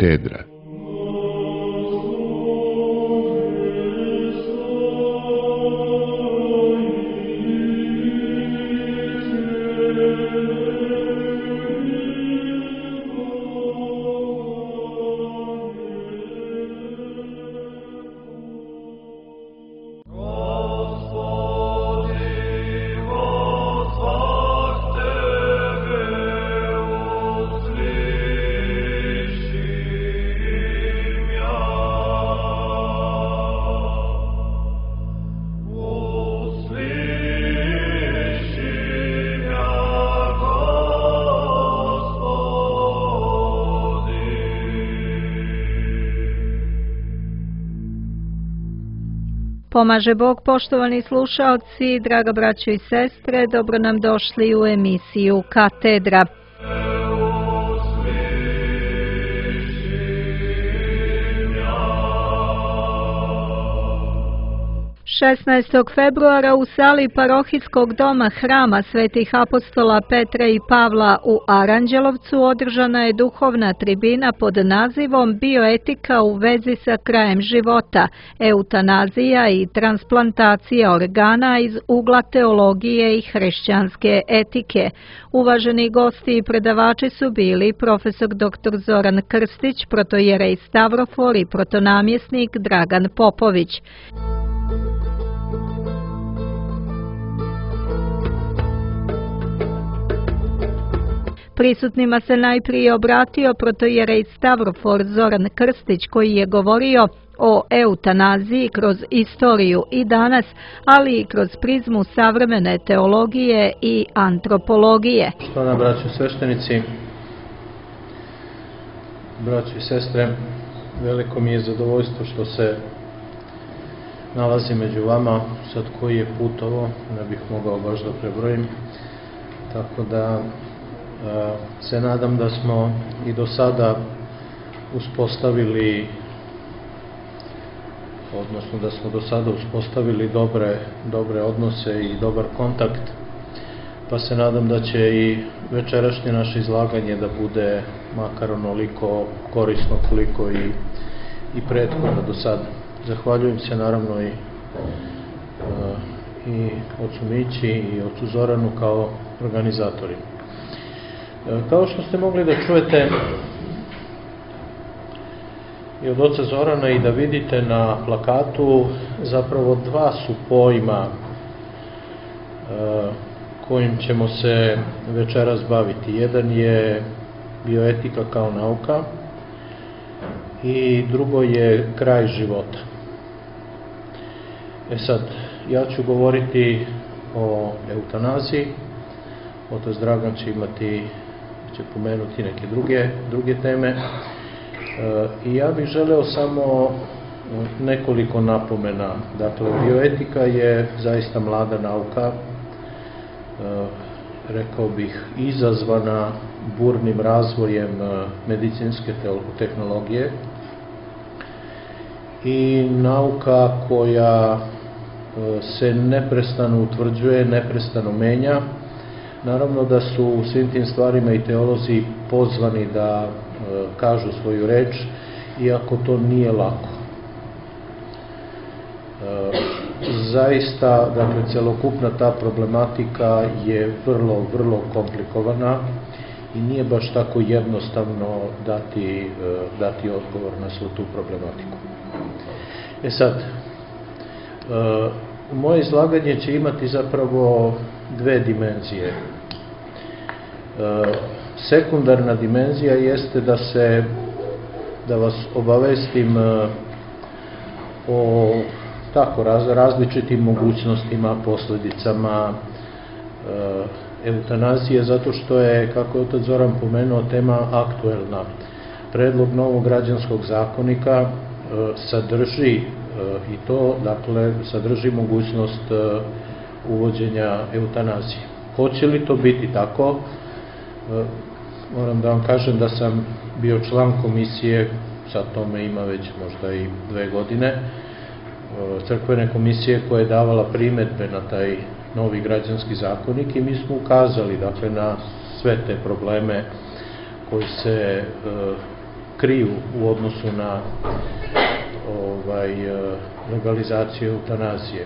Katedra. Pomaže Bog, poštovani slušaoci, draga braćo i sestre, dobro nam došli u emisiju Katedra. 16. februara u sali parohijskog doma Hrama Svetih apostola Petra i Pavla u Aranđelovcu održana je duhovna tribina pod nazivom Bioetika u vezi sa krajem života, eutanazija i transplantacija organa iz ugla teologije i hrišćanske etike. Uvaženi gosti i predavači su bili profesor dr. Zoran Krstić, protojerej Stavrofor i protonamjesnik Dragan Popović. Prisutnima se najprije obratio protojerej Stavrofor Zoran Krstić, koji je govorio o eutanaziji kroz istoriju i danas, ali i kroz prizmu savremene teologije i antropologije. Štovana braćo sveštenici, braćo i sestre, veliko mi je zadovoljstvo što se nalazi među vama. Sad koji je put ovo, ne bih mogao baš da prebrojim, tako da se nadam da smo i do sada uspostavili, odnosno da smo do sada uspostavili dobre odnose i dobar kontakt, pa se nadam da će i večerašnje naše izlaganje da bude makar onoliko korisno koliko i prethodno do sada. Zahvaljujem se naravno i ocu Mići i ocu Zoranu kao organizatorima. Kao što ste mogli da čujete i od oca Zorana i da vidite na plakatu, zapravo dva su pojma kojim ćemo se večeras baviti. Jedan je bioetika kao nauka i drugo je kraj života. Sad, ja ću govoriti o eutanaziji, otac Dragan će pomenuti neke druge teme. I ja bih želeo samo nekoliko napomena. Dakle, bioetika je zaista mlada nauka, rekao bih izazvana burnim razvojem medicinske tehnologije i nauka koja se neprestano utvrđuje, neprestano menja. Naravno da su u svim tim stvarima i teolozi pozvani da kažu svoju reč, iako to nije lako. Zaista, dakle, celokupna ta problematika je vrlo, vrlo komplikovana i nije baš tako jednostavno dati odgovor na svu tu problematiku. Sad, moje izlaganje će imati zapravo dve dimenzije. Sekundarna dimenzija jeste da vas obavestim o različitim mogućnostima, posljedicama eutanazije, zato što je, kako je otac Zoran pomenuo, tema aktuelna. Predlog novog građanskog zakonika sadrži i to, dakle, sadrži mogućnost uvođenja eutanazije. Hoće li to biti tako? Moram da vam kažem da sam bio član komisije, sad tome ima već možda i 2 godine, crkvene komisije koja je davala primedbe na taj novi građanski zakonik i mi smo ukazali, dakle, na sve te probleme koji se kriju u odnosu na legalizaciju eutanazije.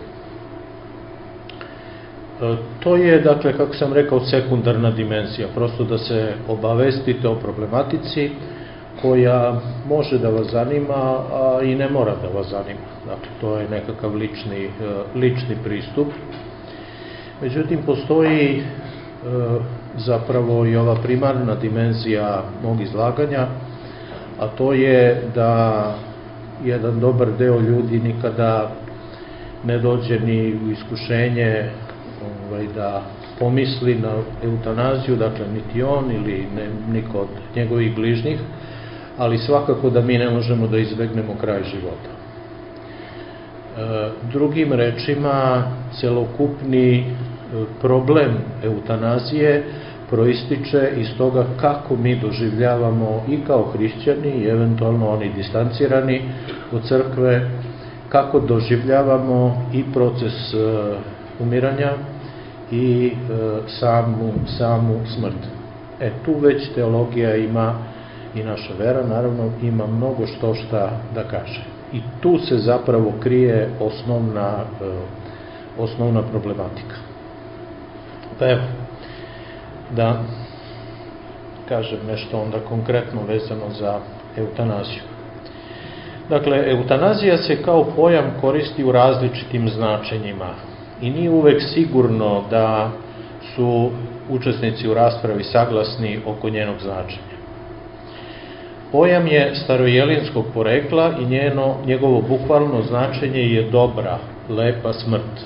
To je, dakle, kako sam rekao, sekundarna dimenzija, prosto da se obavestite o problematici koja može da vas zanima, a i ne mora da vas zanima. Dakle, to je nekakav lični pristup. Međutim, postoji zapravo i ova primarna dimenzija mog izlaganja, a to je da jedan dobar deo ljudi nikada ne dođe ni u iskušenje da pomisli na eutanaziju, dakle niti on ili niko od njegovih bližnjih, ali svakako da mi ne možemo da izbegnemo kraj života. Drugim rečima, celokupni problem eutanazije proističe iz toga kako mi doživljavamo i kao hrišćani i eventualno oni distancirani od crkve, kako doživljavamo i proces umiranja i samu smrt. Tu već teologija ima i naša vera, naravno, ima mnogo šta da kaže. I tu se zapravo krije osnovna problematika. Pa evo, da kažem nešto onda konkretno vezano za eutanaziju. Dakle, eutanazija se kao pojam koristi u različitim značenjima i nije uvek sigurno da su učesnici u raspravi saglasni oko njenog značenja. Pojam je starojelinskog porekla i njegovo bukvalno značenje je dobra, lepa smrt.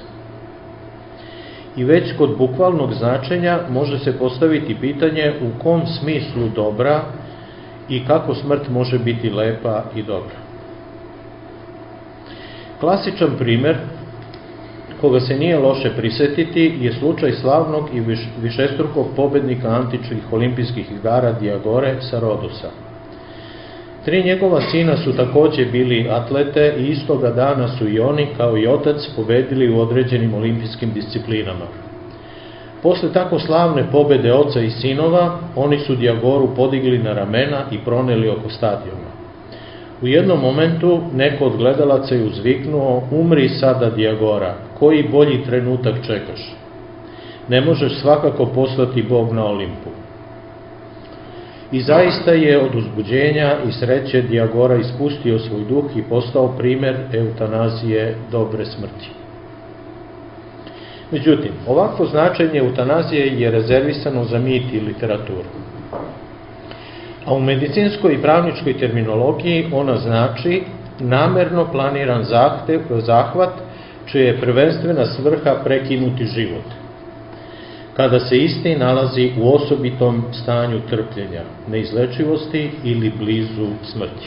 I već kod bukvalnog značenja može se postaviti pitanje u kom smislu dobra i kako smrt može biti lepa i dobra. Klasičan primer, koga se nije loše prisetiti, je slučaj slavnog i višestrukog pobednika antičkih olimpijskih igara Diagore sa Rodosa. 3 njegova sina su takođe bili atlete i istoga dana su i oni, kao i otac, pobedili u određenim olimpijskim disciplinama. Posle tako slavne pobede oca i sinova, oni su Diagoru podigli na ramena i proneli oko stadiona. U jednom momentu neko od gledalaca je uzviknuo: "Umri sada, Diagora, koji bolji trenutak čekaš? Ne možeš svakako poslati Bog na Olimpu." I zaista je od uzbuđenja i sreće Diagora ispustio svoj duh i postao primer eutanazije dobre smrti. Međutim, ovakvo značenje eutanazije je rezervisano za mit i literaturu. A u medicinskoj i pravničkoj terminologiji ona znači namerno planiran zahvat čija je prvenstvena svrha prekinuti život, kada se isti nalazi u osobitom stanju trpljenja, neizlečivosti ili blizu smrti.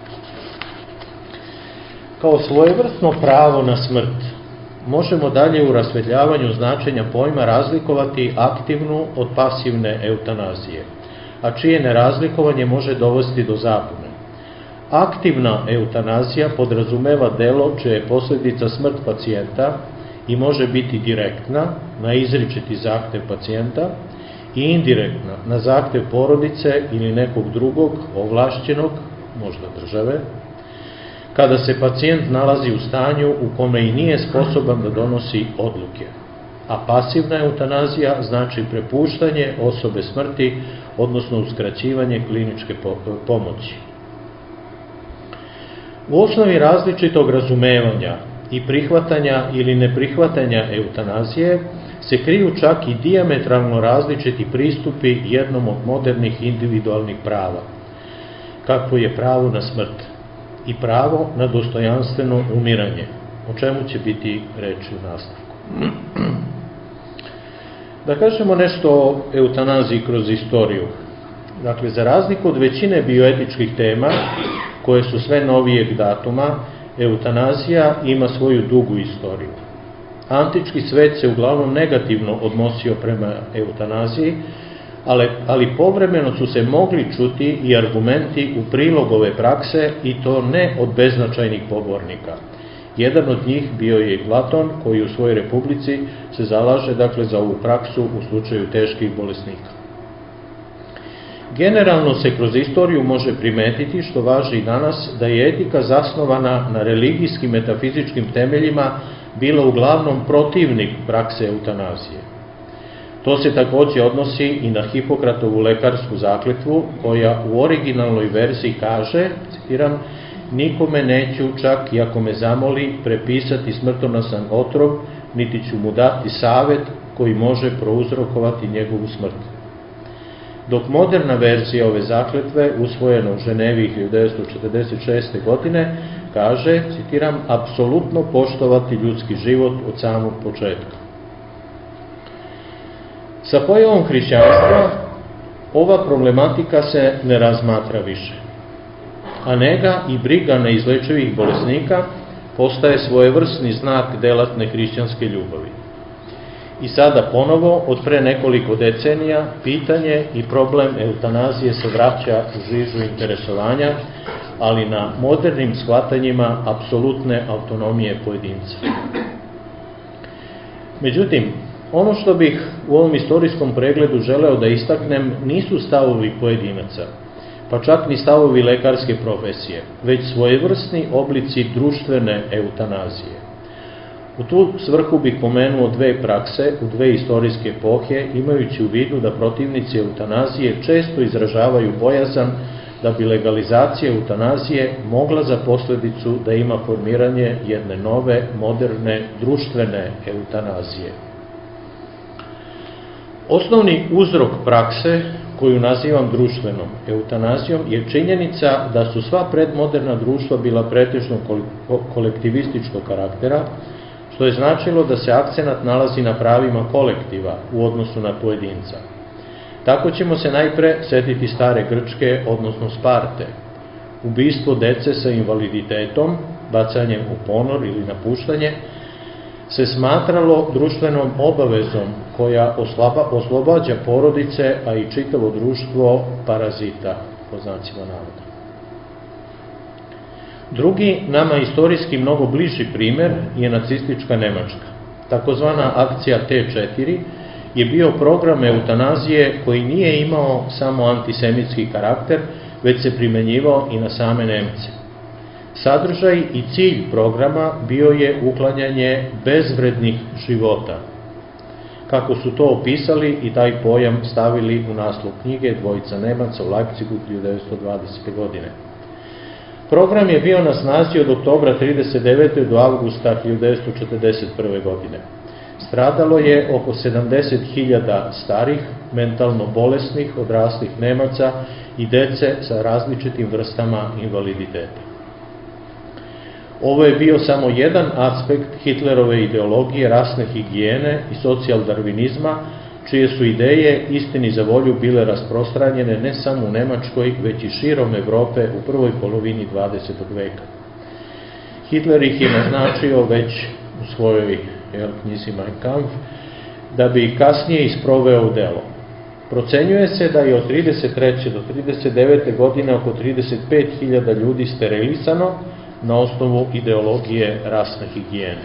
Kao svojevrsno pravo na smrt možemo dalje u rasvetljavanju značenja pojma razlikovati aktivnu od pasivne eutanazije, a čije nerazlikovanje može dovesti do zabune. Aktivna eutanazija podrazumeva delo čije je posljedica smrt pacijenta i može biti direktna, na izričiti zahtev pacijenta, i indirektna, na zahtev porodice ili nekog drugog, ovlašćenog, možda države, kada se pacijent nalazi u stanju u kome i nije sposoban da donosi odluke. A pasivna eutanazija znači prepuštanje osobe smrti, odnosno uskraćivanje kliničke pomoći. U osnovi različitog razumevanja i prihvatanja ili neprihvatanja eutanazije se kriju čak i dijametralno različiti pristupi jednom od modernih individualnih prava, kakvo je pravo na smrt i pravo na dostojanstveno umiranje, o čemu će biti reči u nastavku. Da kažemo nešto o eutanaziji kroz istoriju. Dakle, za razliku od većine bioetičkih tema, koje su sve novijeg datuma, eutanazija ima svoju dugu istoriju. Antički svet se uglavnom negativno odnosio prema eutanaziji, ali povremeno su se mogli čuti i argumenti u prilog ove prakse, i to ne od beznačajnih pobornika. Jedan od njih bio je i Platon, koji u svojoj Republici se zalaže, dakle, za ovu praksu u slučaju teških bolesnika. Generalno se kroz istoriju može primetiti, što važi i danas, da je etika zasnovana na religijskim metafizičkim temeljima bila uglavnom protivnik prakse eutanazije. To se takođe odnosi i na Hipokratovu lekarsku zakletvu, koja u originalnoj verziji kaže, citiram, nikome neću, čak i ako me zamoli, prepisati smrtonosan otrov, niti ću mu dati savet koji može prouzrokovati njegovu smrt. Dok moderna verzija ove zakletve, usvojena u Ženevi 1946. godine, kaže, citiram, apsolutno poštovati ljudski život od samog početka. Sa pojavom hrišćanstva ova problematika se ne razmatra više, a nega i briga neizlečivih bolesnika postaje svojevrsni znak delatne hrišćanske ljubavi. I sada ponovo, od pre nekoliko decenija, pitanje i problem eutanazije se vraća u žižu interesovanja, ali na modernim shvatanjima apsolutne autonomije pojedinca. Međutim, ono što bih u ovom istorijskom pregledu želeo da istaknem nisu stavovi pojedinaca, pa čak ni stavovi lekarske profesije, već svojevrsni oblici društvene eutanazije. U tu svrhu bih pomenuo dve prakse u dve istorijske epohe, imajući u vidu da protivnici eutanazije često izražavaju bojazan da bi legalizacija eutanazije mogla za posledicu da ima formiranje jedne nove, moderne, društvene eutanazije. Osnovni uzrok prakse, koju nazivam društvenom eutanazijom, je činjenica da su sva predmoderna društva bila pretežno kolektivističkog karaktera, što je značilo da se akcenat nalazi na pravima kolektiva u odnosu na pojedinca. Tako ćemo se najpre setiti stare Grčke, odnosno Sparte. Ubistvo dece sa invaliditetom, bacanjem u ponor ili napuštanje, se smatralo društvenom obavezom koja oslobađa porodice, a i čitavo društvo parazita, po znacima navoda. Drugi, nama istorijski mnogo bliži primer, je nacistička Nemačka. Takozvana akcija T4 je bio program eutanazije koji nije imao samo antisemitski karakter, već se primenjivao i na same Nemce. Sadržaj i cilj programa bio je uklanjanje bezvrednih života. Kako su to opisali i taj pojam stavili u naslov knjige Dvojica Nemaca u Leipzigu 1920. godine. Program je bio na snazi od oktobra 1939. do avgusta 1941. godine. Stradalo je oko 70.000 starih, mentalno bolesnih, odraslih Nemaca i dece sa različitim vrstama invaliditeta. Ovo je bio samo jedan aspekt Hitlerove ideologije rasne higijene i socijaldarvinizma, čije su ideje istini za volju bile rasprostranjene ne samo u Nemačkoj, već i širom Evrope u prvoj polovini 20. veka. Hitler ih je naznačio već u svojoj knjizi Mein Kampf, da bi ih kasnije isproveo u delo. Procenjuje se da je od 33. do 39. godine oko 35.000 ljudi sterilisano na osnovu ideologije rasne higijene.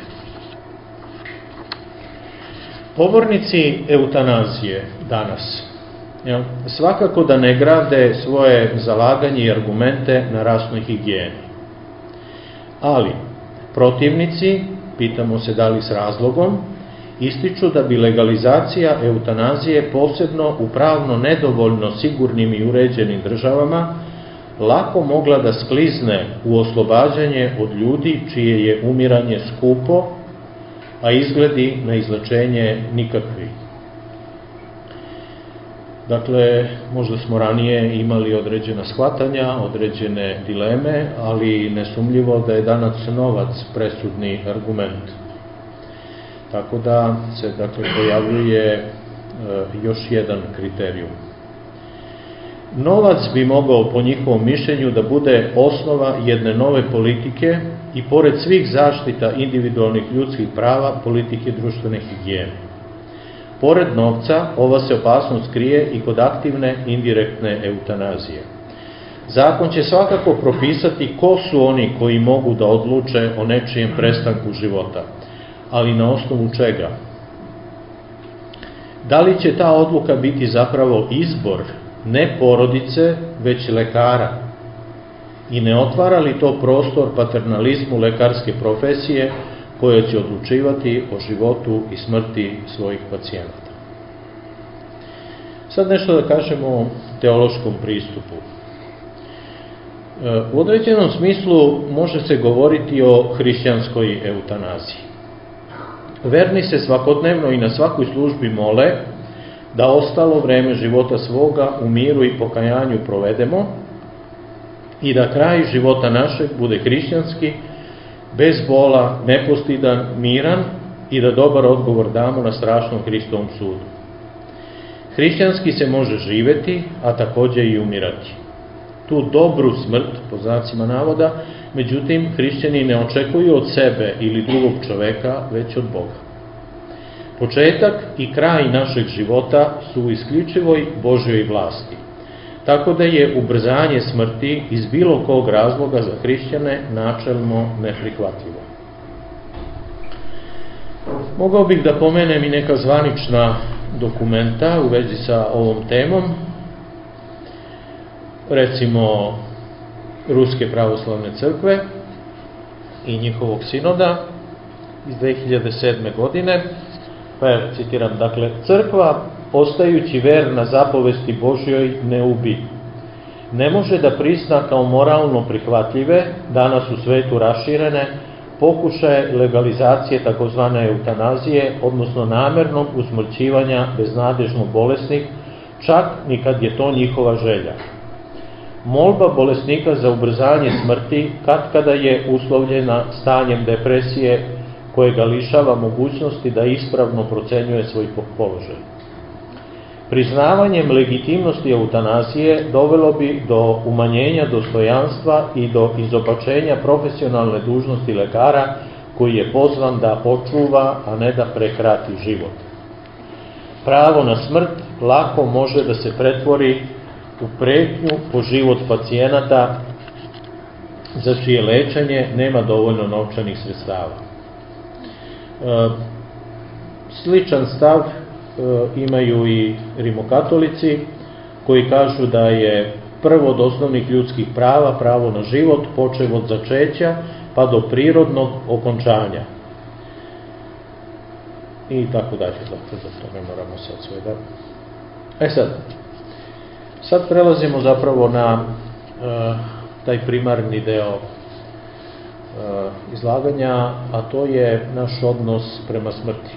Pobornici eutanazije danas svakako da ne grade svoje zalaganje i argumente na rasnoj higijeni. Ali protivnici, pitamo se da li s razlogom, ističu da bi legalizacija eutanazije, posebno u pravno nedovoljno sigurnim i uređenim državama, lako mogla da sklizne u oslobađanje od ljudi čije je umiranje skupo, a izgledi na izlečenje nikakvi. Dakle, možda smo ranije imali određena shvatanja, određene dileme, ali nesumnjivo da je danas novac presudni argument. Tako da se pojavljuje još jedan kriterijum. Novac bi mogao, po njihovom mišljenju, da bude osnova jedne nove politike i pored svih zaštita individualnih ljudskih prava, politike društvene higijene. Pored novca, ova se opasnost krije i kod aktivne indirektne eutanazije. Zakon će svakako propisati ko su oni koji mogu da odluče o nečijem prestanku života, ali na osnovu čega? Da li će ta odluka biti zapravo izbor ne porodice, već lekara? I ne otvara li to prostor paternalizmu lekarske profesije koja će odlučivati o životu i smrti svojih pacijenata? Sad nešto da kažemo o teološkom pristupu. U određenom smislu može se govoriti o hrišćanskoj eutanaziji. Verni se svakodnevno i na svakoj službi mole da ostalo vreme života svoga u miru i pokajanju provedemo i da kraj života našeg bude hrišćanski, bez bola, nepostidan, miran i da dobar odgovor damo na strašnom Hristovom sudu. Hrišćanski se može živeti, a takođe i umirati. Tu dobru smrt, po znacima navoda, međutim, hrišćani ne očekuju od sebe ili drugog čoveka, već od Boga. Početak i kraj našeg života su u isključivoj Božjoj vlasti, tako da je ubrzanje smrti iz bilo kog razloga za hrišćane načelno neprihvatljivo. Mogao bih da pomenem i neka zvanična dokumenta u vezi sa ovom temom, recimo Ruske pravoslavne crkve i njihovog sinoda iz 2007. godine, pa evo, citiram, dakle, crkva, ostajući verna zapovesti Božjoj, ne ubi. Ne može da prizna kao moralno prihvatljive, danas u svetu raširene, pokušaje legalizacije takozvane eutanazije, odnosno namernog usmrćivanja beznadežno bolesnih, čak ni kad je to njihova želja. Molba bolesnika za ubrzanje smrti katkada je uslovljena stanjem depresije koje ga lišava mogućnosti da ispravno procenjuje svoj položaj. Priznavanjem legitimnosti eutanazije dovelo bi do umanjenja dostojanstva i do izopačenja profesionalne dužnosti lekara koji je pozvan da očuva, a ne da prekrati život. Pravo na smrt lako može da se pretvori u pretnju po život pacijenata za čije lečenje nema dovoljno novčanih sredstava. Sličan stav imaju i rimokatolici koji kažu da je prvo od osnovnih ljudskih prava pravo na život, počev od začeća pa do prirodnog okončanja. I tako dalje, zato to ne moramo sad sve da... Sad prelazimo zapravo na taj primarni deo izlaganja, a to je naš odnos prema smrti.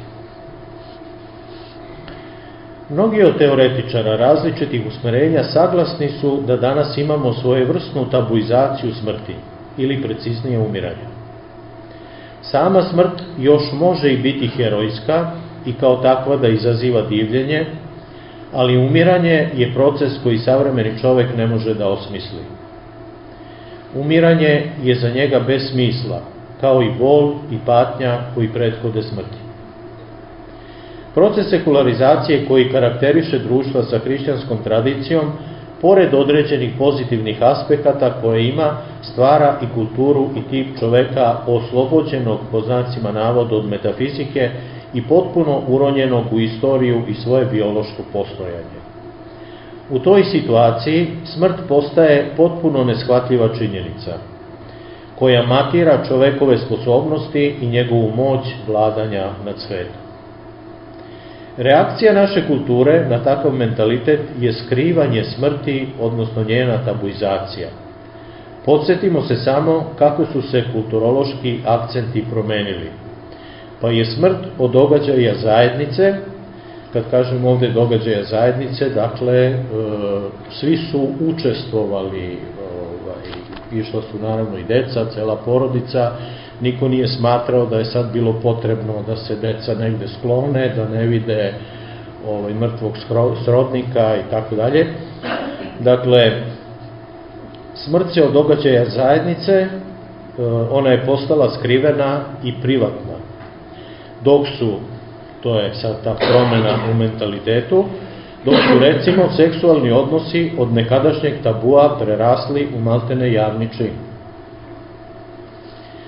Mnogi od teoretičara različitih usmerenja saglasni su da danas imamo svojevrsnu tabuizaciju smrti, ili preciznije umiranja. Sama smrt još može i biti herojska i kao takva da izaziva divljenje, ali umiranje je proces koji savremeni čovek ne može da osmisli. Umiranje je za njega bez smisla, kao i bol i patnja koji prethode smrti. Proces sekularizacije koji karakteriše društva sa hrišćanskom tradicijom, pored određenih pozitivnih aspekata koje ima, stvara i kulturu i tip čoveka oslobođenog, po znacima navoda, od metafizike i potpuno uronjenog u istoriju i svoje biološko postojanje. U toj situaciji smrt postaje potpuno neshvatljiva činjenica, koja matira čovekove sposobnosti i njegovu moć vladanja nad svetom. Reakcija naše kulture na takav mentalitet je skrivanje smrti, odnosno njena tabuizacija. Podsjetimo se samo kako su se kulturološki akcenti promenili. Pa je smrt od događaja zajednice, kad kažem ovde događaja zajednice, dakle, svi su učestvovali, išla su naravno i deca, cela porodica, niko nije smatrao da je sad bilo potrebno da se deca negde sklone, da ne vide mrtvog srodnika i tako dalje. Dakle, smrt se od događaja zajednice, ona je postala skrivena i privatna. Dok su, to je sad ta promena u mentalitetu, dok su recimo seksualni odnosi od nekadašnjeg tabua prerasli u maltene javni čin.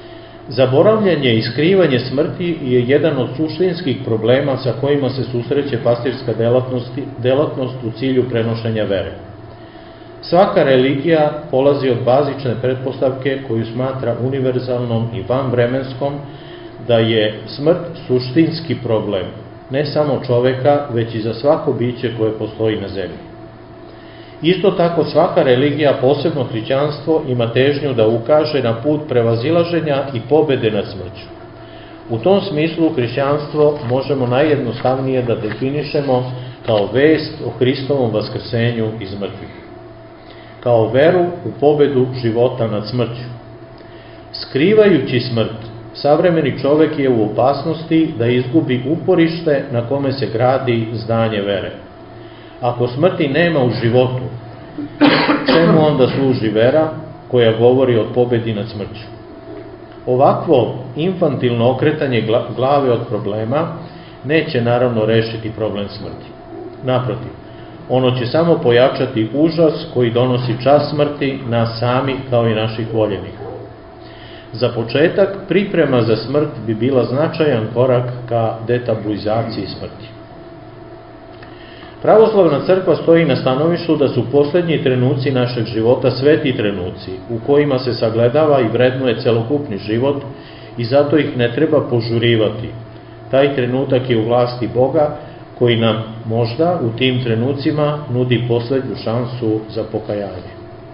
Zaboravljanje i skrivanje smrti je jedan od suštinskih problema sa kojima se susreće pastirska delatnost u cilju prenošenja vere. Svaka religija polazi od bazične pretpostavke koju smatra univerzalnom i vanvremenskom, da je smrt suštinski problem, ne samo čoveka, već i za svako biće koje postoji na zemlji. Isto tako svaka religija, posebno hrišćanstvo, ima težnju da ukaže na put prevazilaženja i pobede nad smrću. U tom smislu hrišćanstvo možemo najjednostavnije da definišemo kao vest o Hristovom vaskrsenju iz mrtvih, kao veru u pobedu života nad smrću. Skrivajući smrt, savremeni čovek je u opasnosti da izgubi uporište na kome se gradi zdanje vere. Ako smrti nema u životu, čemu onda služi vera koja govori o pobedi nad smrću? Ovakvo infantilno okretanje glave od problema neće naravno rešiti problem smrti. Naprotiv, ono će samo pojačati užas koji donosi čas smrti nas sami kao i naših voljenih. Za početak, priprema za smrt bi bila značajan korak ka detabuizaciji smrti. Pravoslavna crkva stoji na stanovištu da su poslednji trenuci našeg života sveti trenuci u kojima se sagledava i vrednuje celokupni život i zato ih ne treba požurivati. Taj trenutak je u vlasti Boga koji nam možda u tim trenucima nudi poslednju šansu za pokajanje.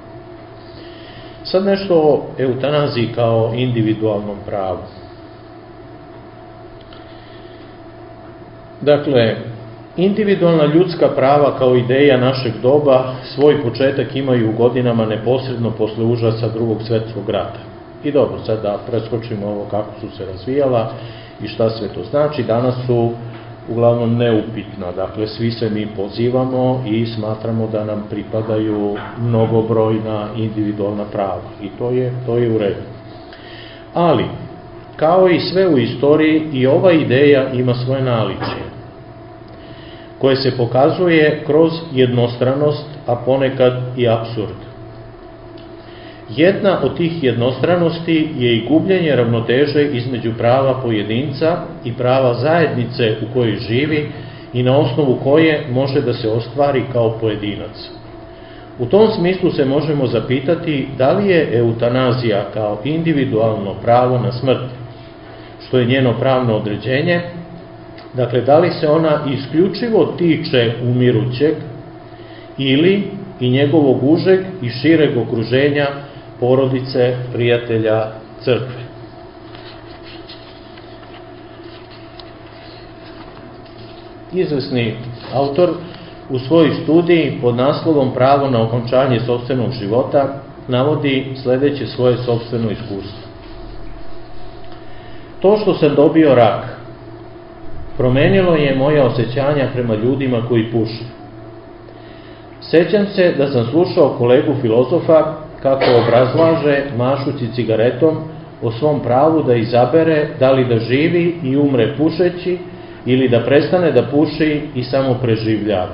Sad nešto o eutanaziji kao individualnom pravu. Dakle, individualna ljudska prava kao ideja našeg doba svoj početak imaju u godinama neposredno posle užasa Drugog svetskog rata. I dobro, sad da preskočimo ovo kako su se razvijala i šta sve to znači, danas su uglavnom neupitna. Dakle, svi se mi pozivamo i smatramo da nam pripadaju mnogobrojna individualna prava i to je u redu. Ali, kao i sve u istoriji, i ova ideja ima svoje naličje, koje se pokazuje kroz jednostranost, a ponekad i apsurd. Jedna od tih jednostranosti je i gubljenje ravnoteže između prava pojedinca i prava zajednice u kojoj živi i na osnovu koje može da se ostvari kao pojedinac. U tom smislu se možemo zapitati da li je eutanazija kao individualno pravo na smrt, što je njeno pravno određenje, dakle da li se ona isključivo tiče umirućeg ili i njegovog užeg i šireg okruženja, porodice, prijatelja, crkve. Izvesni autor u svojoj studiji pod naslovom Pravo na okončanje sopstvenog života navodi sledeće svoje sopstveno iskustvo. To što sam dobio rak promenilo je moja osjećanja prema ljudima koji puše. Sećam se da sam slušao kolegu filozofa kako obrazlaže, mašući cigaretom, o svom pravu da izabere da li da živi i umre pušeći ili da prestane da puši i samo preživljava.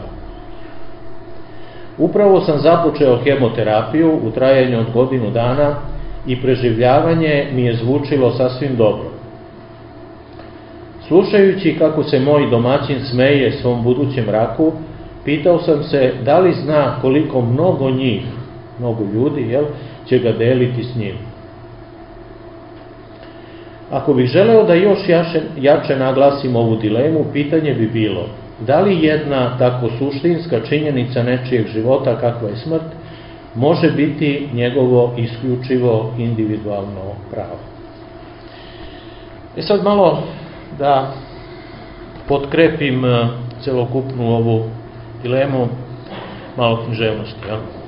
Upravo sam započeo hemoterapiju u trajanju od godinu dana i preživljavanje mi je zvučilo sasvim dobro. Slušajući kako se moj domaćin smeje svom budućem raku, pitao sam se da li zna koliko mnogo njih, mnogo ljudi, će ga deliti s njim. Ako bih želeo da još jače naglasim ovu dilemu, pitanje bi bilo da li jedna tako suštinska činjenica nečijeg života kakva je smrt može biti njegovo isključivo individualno pravo. Sad malo da potkrepim celokupnu ovu dilemu, malo književnosti.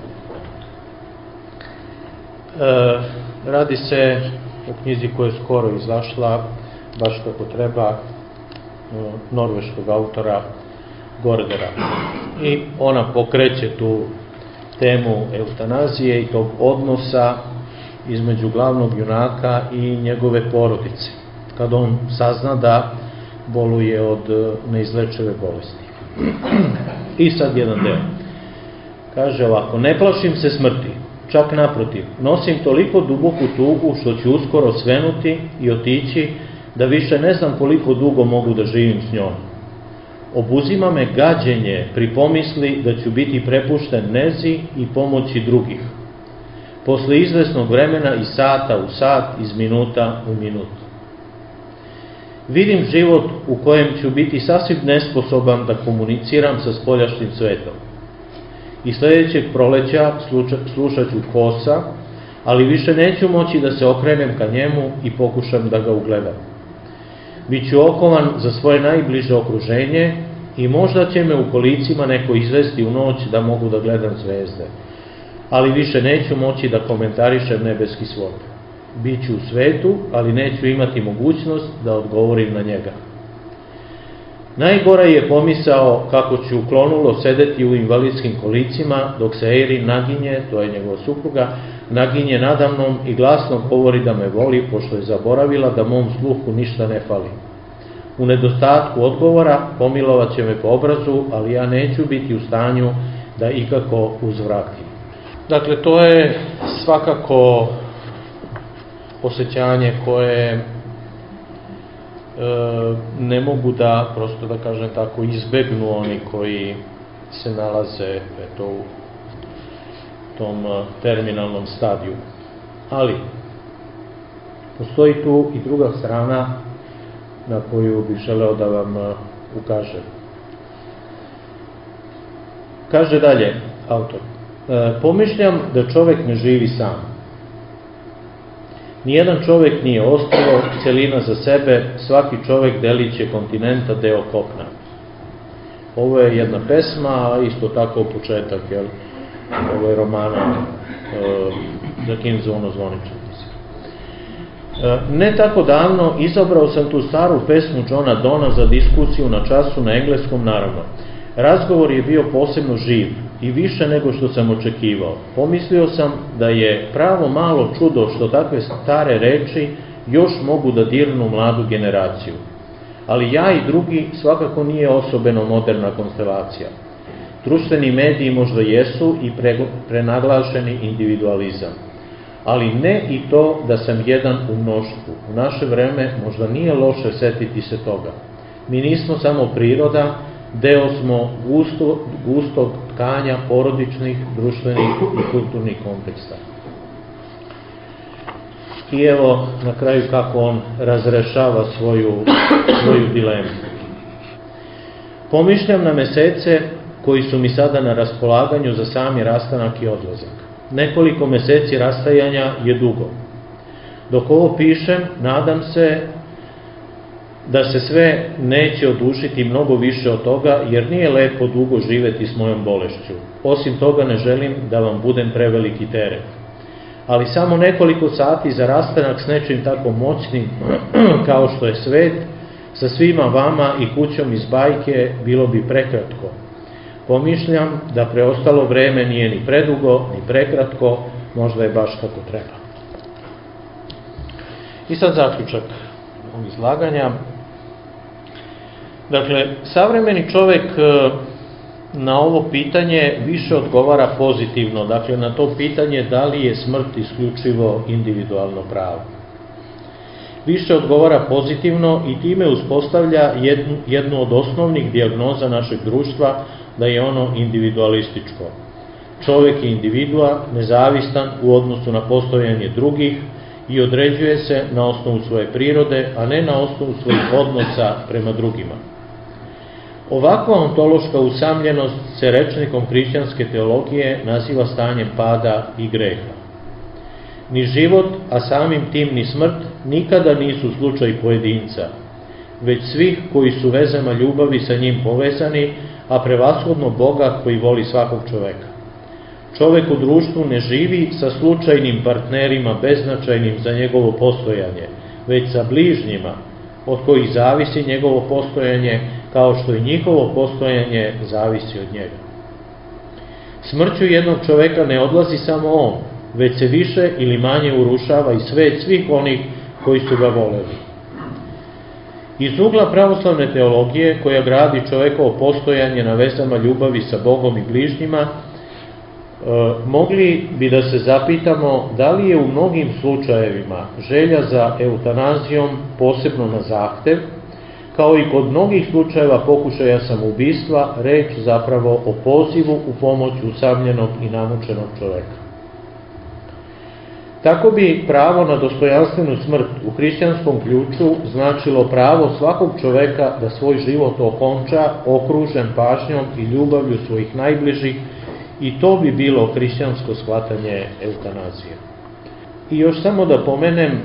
Radi se o knjizi koja je skoro izašla, baš kako treba, norveškog autora Gordera. I ona pokreće tu temu eutanazije i tog odnosa između glavnog junaka i njegove porodice, kad on sazna da boluje od neizlečive bolesti. I sad jedan deo. Kaže ovako: ne plašim se smrti, Čak naprotiv, nosim toliko duboku tugu što ću uskoro svenuti i otići da više ne znam koliko dugo mogu da živim s njom. Obuzima me gađenje pri pomisli da ću biti prepušten nezi i pomoći drugih. Posle izvesnog vremena iz sata u sat, iz minuta u minut. Vidim život u kojem ću biti sasvim nesposoban da komuniciram sa spoljašnjim svetom. I sljedećeg proleća slušat ću Kosa, ali više neću moći da se okrenem ka njemu i pokušam da ga ugledam. Biću okovan za svoje najbliže okruženje i možda će me u kolicima neko izvesti u noć da mogu da gledam zvezde, ali više neću moći da komentarišem nebeski svod. Biću u svetu, ali neću imati mogućnost da odgovorim na njega. Najgora je pomisao kako ću klonulo sedeti u invalidskim kolicima dok se Erin naginje, to je njegova supruga, naginje nadamnom i glasno govori da me voli, pošto je zaboravila da mom sluhu ništa ne fali. U nedostatku odgovora pomilovat će me po obrazu, ali ja neću biti u stanju da ikako uzvratim. Dakle, to je svakako osjećanje koje ne mogu da, prosto da kažem tako, izbegnu oni koji se nalaze u tom terminalnom stadiju. Ali, postoji tu i druga strana na koju bih želeo da vam ukažem. Kaže dalje autor, pomišljam da čovek ne živi sam. Nijedan čovek nije ostrvo, celina za sebe, svaki čovek delić je kontinenta, deo kopna. Ovo je jedna pesma, a isto tako početak, ovo je romana za Kinzu, ono zvonično. Ne tako davno izabrao sam tu staru pesmu Johna Donna za diskusiju na času na engleskom, naravno. Razgovor je bio posebno živ i više nego što sam očekivao. Pomislio sam da je pravo malo čudo što takve stare reči još mogu da dirnu mladu generaciju. Ali ja i drugi svakako nije osobeno moderna konstelacija. Društveni mediji možda jesu i prenaglašeni individualizam. Ali ne i to da sam jedan u mnoštvu. U naše vreme možda nije loše setiti se toga. Mi nismo samo priroda, deo smo gustog tkanja porodičnih, društvenih i kulturnih konteksta. I evo na kraju kako on razrešava svoju dilemu. Pomišljam na mesece koji su mi sada na raspolaganju za sami rastanak i odlazak. Nekoliko meseci rastajanja je dugo. Dok ovo pišem, nadam se da se sve neće odužiti mnogo više od toga, jer nije lepo dugo živeti s mojom bolešću. Osim toga ne želim da vam budem preveliki teret. Ali samo nekoliko sati za rastanak s nečim tako moćnim kao što je svet, sa svima vama i kućom iz bajke bilo bi prekratko. Pomišljam da preostalo vreme nije ni predugo, ni prekratko, možda je baš kako treba. I sad zaključak ovog izlaganja. Dakle, savremeni čovek na ovo pitanje više odgovara pozitivno, dakle na to pitanje da li je smrt isključivo individualno pravo. Više odgovara pozitivno i time uspostavlja jednu od osnovnih dijagnoza našeg društva, da je ono individualističko. Čovek je individua, nezavistan u odnosu na postojanje drugih i određuje se na osnovu svoje prirode, a ne na osnovu svojih odnosa prema drugima. Ovakva ontološka usamljenost se rečnikom hrišćanske teologije naziva stanjem pada i greha. Ni život, a samim tim ni smrt, nikada nisu slučaj pojedinca, već svih koji su vezama ljubavi sa njim povezani, a prevashodno Boga koji voli svakog čoveka. Čovek u društvu ne živi sa slučajnim partnerima beznačajnim za njegovo postojanje, već sa bližnjima, od kojih zavisi njegovo postojanje, kao što i njihovo postojanje zavisi od njega. Smrću jednog čoveka ne odlazi samo on, već se više ili manje urušava i svet svih onih koji su ga voleli. Iz ugla pravoslavne teologije, koja gradi čovekovo postojanje na vezama ljubavi sa Bogom i bližnjima, mogli bi da se zapitamo da li je u mnogim slučajevima želja za eutanazijom, posebno na zahtev, kao i kod mnogih slučajeva pokušaja samoubistva, reč zapravo o pozivu u pomoć usamljenog i namučenog čoveka. Tako bi pravo na dostojanstvenu smrt u hrišćanskom ključu značilo pravo svakog čoveka da svoj život okonča okružen pažnjom i ljubavlju svojih najbližih, i to bi bilo hrišćansko shvatanje eutanazije. I još samo da pomenem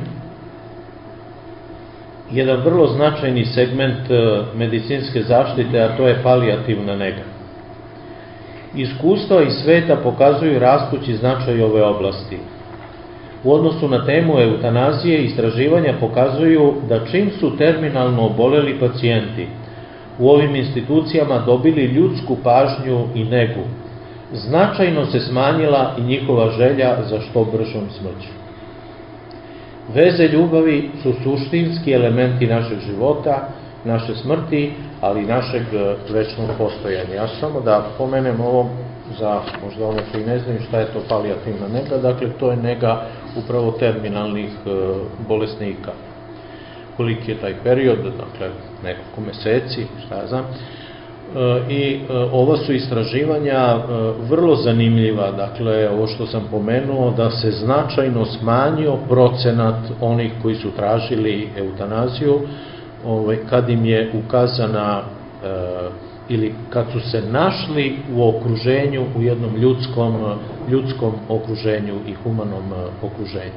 jedan vrlo značajni segment medicinske zaštite, a to je palijativna nega. Iskustva iz sveta pokazuju rastući značaj ove oblasti. U odnosu na temu eutanazije, istraživanja pokazuju da čim su terminalno oboleli pacijenti u ovim institucijama dobili ljudsku pažnju i negu, značajno se smanjila i njihova želja za što bržom smrću. Veze ljubavi su suštinski elementi našeg života, naše smrti, ali i našeg večnog postojanja. Ja samo da pomenem ovo za možda one koji ne znaju šta je to palijativna nega, dakle to je nega upravo terminalnih bolesnika. Koliki je taj period, dakle nekoliko meseci, šta ja znam. I ova su istraživanja vrlo zanimljiva, dakle ovo što sam pomenuo, da se značajno smanjio procenat onih koji su tražili eutanaziju kad im je ukazana ili kad su se našli u okruženju, u jednom ljudskom okruženju i humanom okruženju.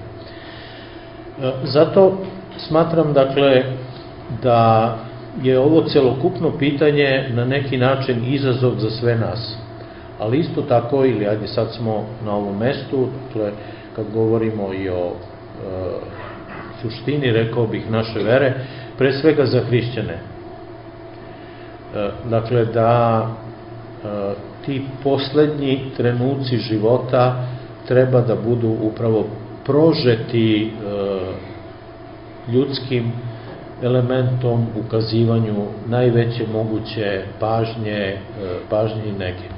Zato smatram, dakle, da je ovo celokupno pitanje na neki način izazov za sve nas. Ali isto tako, ili ajde sad smo na ovom mestu, dakle, kad govorimo i o suštini, rekao bih, naše vere, pre svega za hrišćane. Dakle, da ti poslednji trenuci života treba da budu upravo prožeti ljudskim elementom, ukazivanju najveće moguće pažnje i nege.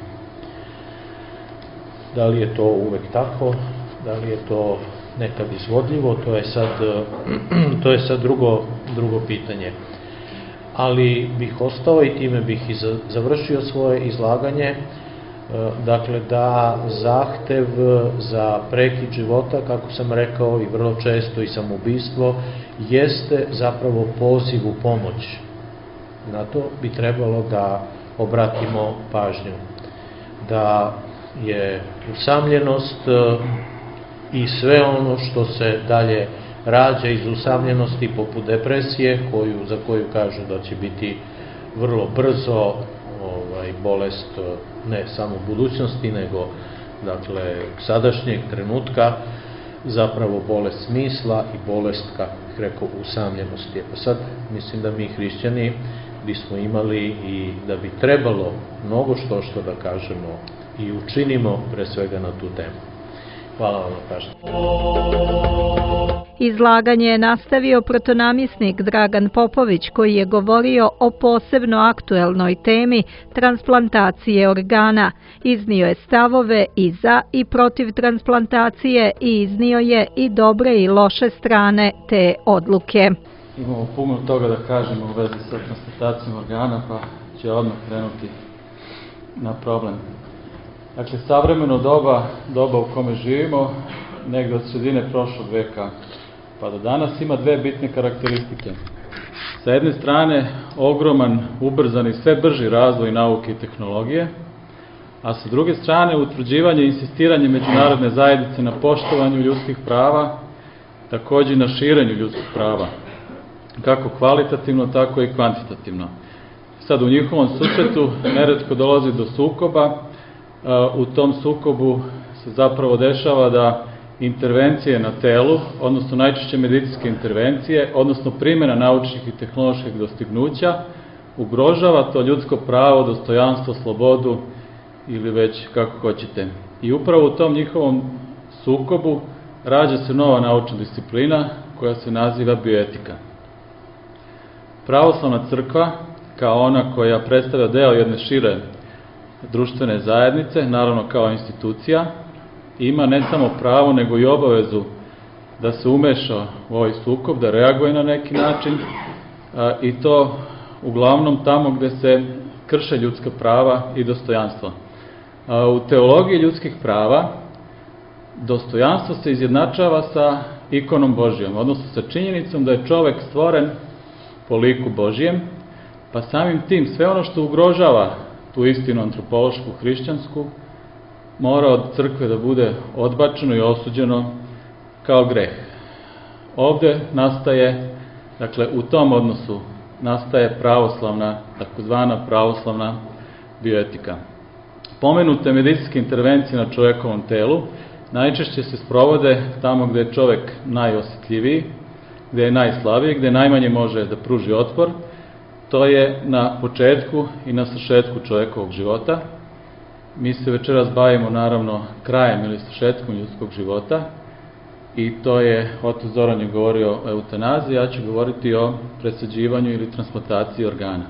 Da li je to uvek tako, da li je to nekad izvodljivo, to je sad drugo pitanje. Ali bih ostao i time bih i završio svoje izlaganje, dakle da zahtev za prekid života, kako sam rekao, i vrlo često i samoubistvo, jeste zapravo poziv u pomoć. Na to bi trebalo da obratimo pažnju. Da je usamljenost i sve ono što se dalje rađa iz usamljenosti, poput depresije, za koju kažu da će biti vrlo brzo bolest ne samo u budućnosti, nego dakle sadašnjeg trenutka, zapravo bolest smisla i bolest, kako bih rekao, usamljenosti. Pa sad mislim da mi hrišćani bismo imali i da bi trebalo mnogo što da kažemo i učinimo pre svega na tu temu. Hvala vam na pažnji. Izlaganje je nastavio protonamjesnik Dragan Popović, koji je govorio o posebno aktuelnoj temi transplantacije organa. Iznio je stavove i za i protiv transplantacije i iznio je i dobre i loše strane te odluke. Imamo puno toga da kažemo u vezi sa transplantacijom organa, pa ću odmah krenuti na problem. Dakle, savremeno doba u kome živimo, negde od sredine prošlog veka pa do danas, ima dve bitne karakteristike. Sa jedne strane, ogroman, ubrzan i sve brži razvoj nauke i tehnologije, a sa druge strane, utvrđivanje i insistiranje međunarodne zajednice na poštovanju ljudskih prava, takođe i na širenju ljudskih prava, kako kvalitativno, tako i kvantitativno. Sad, u njihovom susretu neretko dolazi do sukoba. U tom sukobu se zapravo dešava da intervencije na telu, odnosno najčešće medicinske intervencije, odnosno primjena naučnih i tehnoloških dostignuća, ugrožava to ljudsko pravo, dostojanstvo, slobodu ili već kako hoćete. I upravo u tom njihovom sukobu rađa se nova naučna disciplina koja se naziva bioetika. Pravoslavna crkva, kao ona koja predstavlja deo jedne šire društvene zajednice, naravno kao institucija, ima ne samo pravo nego i obavezu da se umeša u ovaj sukob, da reaguje na neki način i to uglavnom tamo gde se krše ljudska prava i dostojanstvo. U teologiji ljudskih prava dostojanstvo se izjednačava sa ikonom Božijom, odnosno sa činjenicom da je čovek stvoren po liku Božijem, pa samim tim sve ono što ugrožava tu istinu antropološku, hrišćansku, mora od crkve da bude odbačeno i osuđeno kao greh. Ovde nastaje, dakle u tom odnosu nastaje pravoslavna, takozvana pravoslavna bioetika. Pomenute medicinske intervencije na čovekovom telu najčešće se sprovode tamo gde je čovek najosjetljiviji, gde je najslabiji, gde najmanje može da pruži otpor. To je na početku i na svršetku čovekovog života. Mi se večeras bavimo naravno krajem ili svršetkom ljudskog života i to je, otac Zoran je govorio o eutanaziji, ja ću govoriti o presađivanju ili transplantaciji organa.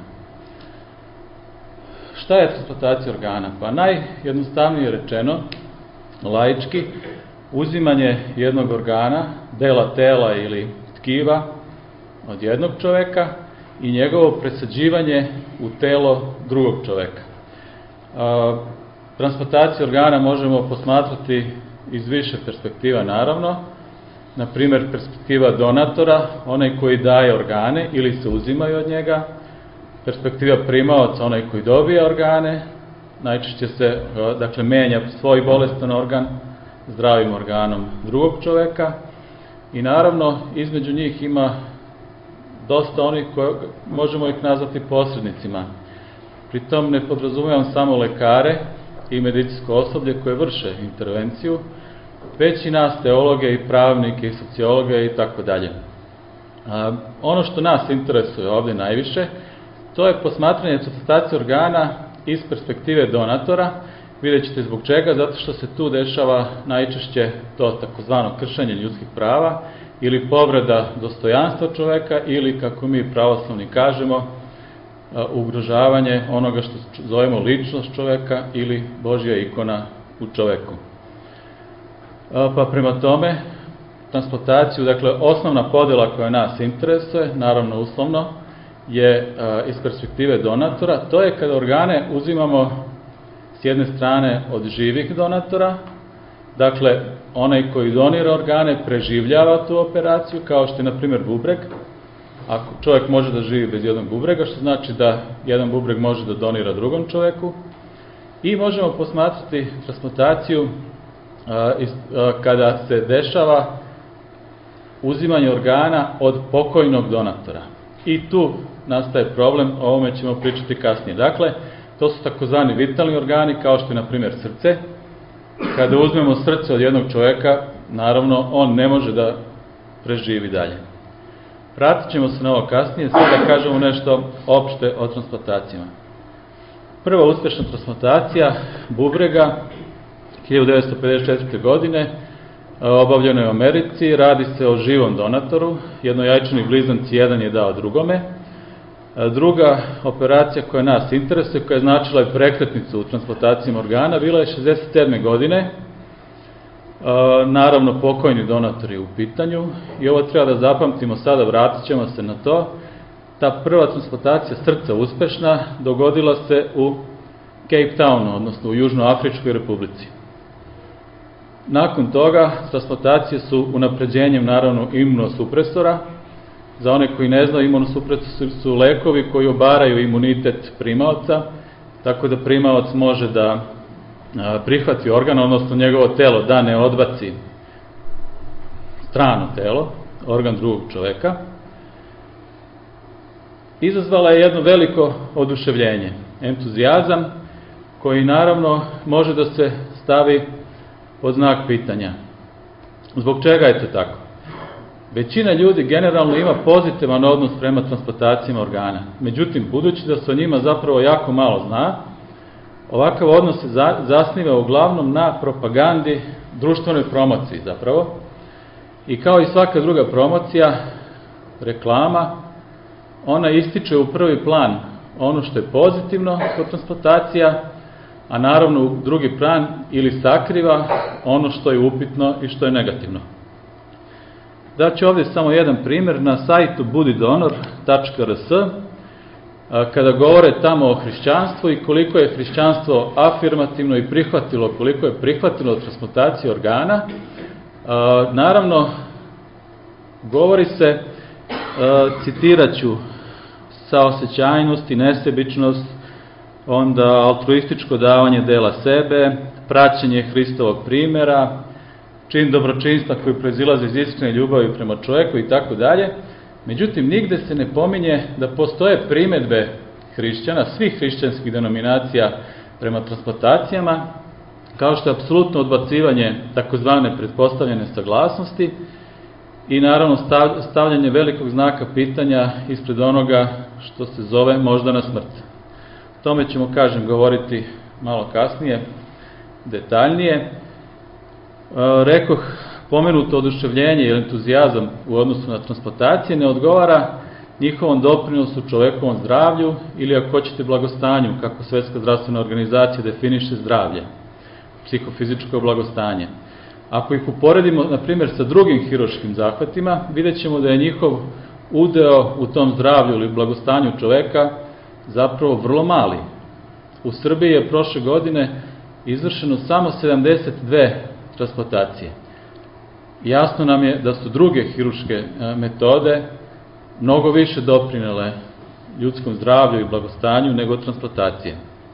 Šta je transplantacija organa? Pa najjednostavnije rečeno, laički, uzimanje jednog organa, dela tela ili tkiva od jednog čoveka i njegovo presađivanje u telo drugog čoveka. Transplantaciju organa možemo posmatrati iz više perspektiva, naravno. Na primer, perspektiva donatora, onaj koji daje organe ili se uzimaju od njega, perspektiva primaoca, onaj koji dobija organe, najčešće se, dakle, menja svoj bolestan organ zdravim organom drugog čoveka i naravno između njih ima dosta onih koji možemo ih nazvati posrednicima. Pritom ne podrazumevam samo lekare i medicinsko osoblje koje vrše intervenciju, već i nas teologe i pravnike i sociologe i tako dalje. Ono što nas interesuje ovde najviše, to je posmatranje transplantacije organa iz perspektive donatora. Vidjet ćete zbog čega, zato što se tu dešava najčešće to takozvano kršenje ljudskih prava ili povreda dostojanstva čoveka ili, kako mi pravoslavni kažemo, ugrožavanje onoga što zovemo ličnost čoveka ili Božja ikona u čoveku. Pa prema tome, transplantaciju, dakle osnovna podela koja nas interesuje, naravno uslovno, je iz perspektive donatora. To je kada organe uzimamo s jedne strane od živih donatora, dakle onaj koji donira organe preživljava tu operaciju, kao što je na primjer bubreg. Ako čovjek može da živi bez jednog bubrega, što znači da jedan bubreg može da donira drugom čoveku. I možemo posmatrati transplantaciju kada se dešava uzimanje organa od pokojnog donatora. I tu nastaje problem, o ovome ćemo pričati kasnije. Dakle, to su takozvani vitalni organi, kao što je na primjer srce. Kada uzmemo srce od jednog čoveka, naravno on ne može da preživi dalje. Vratit ćemo se na ovo kasnije, sada kažemo nešto opšte o transplantacijama. Prva uspešna transplantacija bubrega 1954. godine obavljeno je u Americi, radi se o živom donatoru, jednojajčani blizanci jedan je dao drugome. Druga operacija koja nas interesuje, koja je značila i prekretnicu u transplantacijama organa, bila je 1967. godine. Naravno, pokojni donator je u pitanju i ovo treba da zapamtimo sada, vratit ćemo se na to. Ta prva transplantacija srca uspešna dogodila se u Cape Townu, odnosno u Južnoafričkoj republici. Nakon toga, transplantacije su unapređenjem, naravno, imunosupresora. Za one koji ne znaju, imunosupresori su lekovi koji obaraju imunitet primaoca, tako da primaoc može da prihvati organ, odnosno njegovo telo da ne odbaci strano telo, organ drugog čoveka. Izazvala je jedno veliko oduševljenje, entuzijazam, koji naravno može da se stavi pod znak pitanja. Zbog čega je to tako? Većina ljudi generalno ima pozitivan odnos prema transplantacijama organa. Međutim, budući da se o njima zapravo jako malo zna, ovakav odnos se zasniva uglavnom na propagandi, društvenoj promociji zapravo. I kao i svaka druga promocija, reklama, ona ističe u prvi plan ono što je pozitivno kod transplantacija, a naravno u drugi plan ili sakriva ono što je upitno i što je negativno. Daću ovdje samo jedan primjer. Na sajtu budidonor.rs kada govore tamo o hrišćanstvu i koliko je hrišćanstvo afirmativno i prihvatilo, koliko je prihvatilo transplantaciju organa, naravno govori se, citirat ću, saosećajnost i nesebičnost, onda altruističko davanje dela sebe, praćenje Hristovog primjera, čin dobročinstva koji proizilazi iz iskrene ljubavi prema čovjeku i tako dalje. Međutim, nigde se ne pominje da postoje primjedbe hrišćana, svih hrišćanskih denominacija prema transplantacijama, kao što je apsolutno odbacivanje takozvane pretpostavljene saglasnosti i naravno stavljanje velikog znaka pitanja ispred onoga što se zove moždana smrt. O tome ćemo, kažem, govoriti malo kasnije, detaljnije. Rekoh, pomenuto oduševljenje i entuzijazam u odnosu na transplantacije ne odgovara njihovom doprinosu čovekovom zdravlju ili, ako hoćete, blagostanju, kako Svjetska zdravstvena organizacija definiše zdravlje, psihofizičko blagostanje. Ako ih uporedimo, na primjer, sa drugim hirurškim zahvatima, vidjet ćemo da je njihov udeo u tom zdravlju ili blagostanju čoveka zapravo vrlo mali. U Srbiji je prošle godine izvršeno samo 72 transplantacije. Jasno nam je da su druge hirurške metode mnogo više doprinele ljudskom zdravlju i blagostanju nego transplantacije.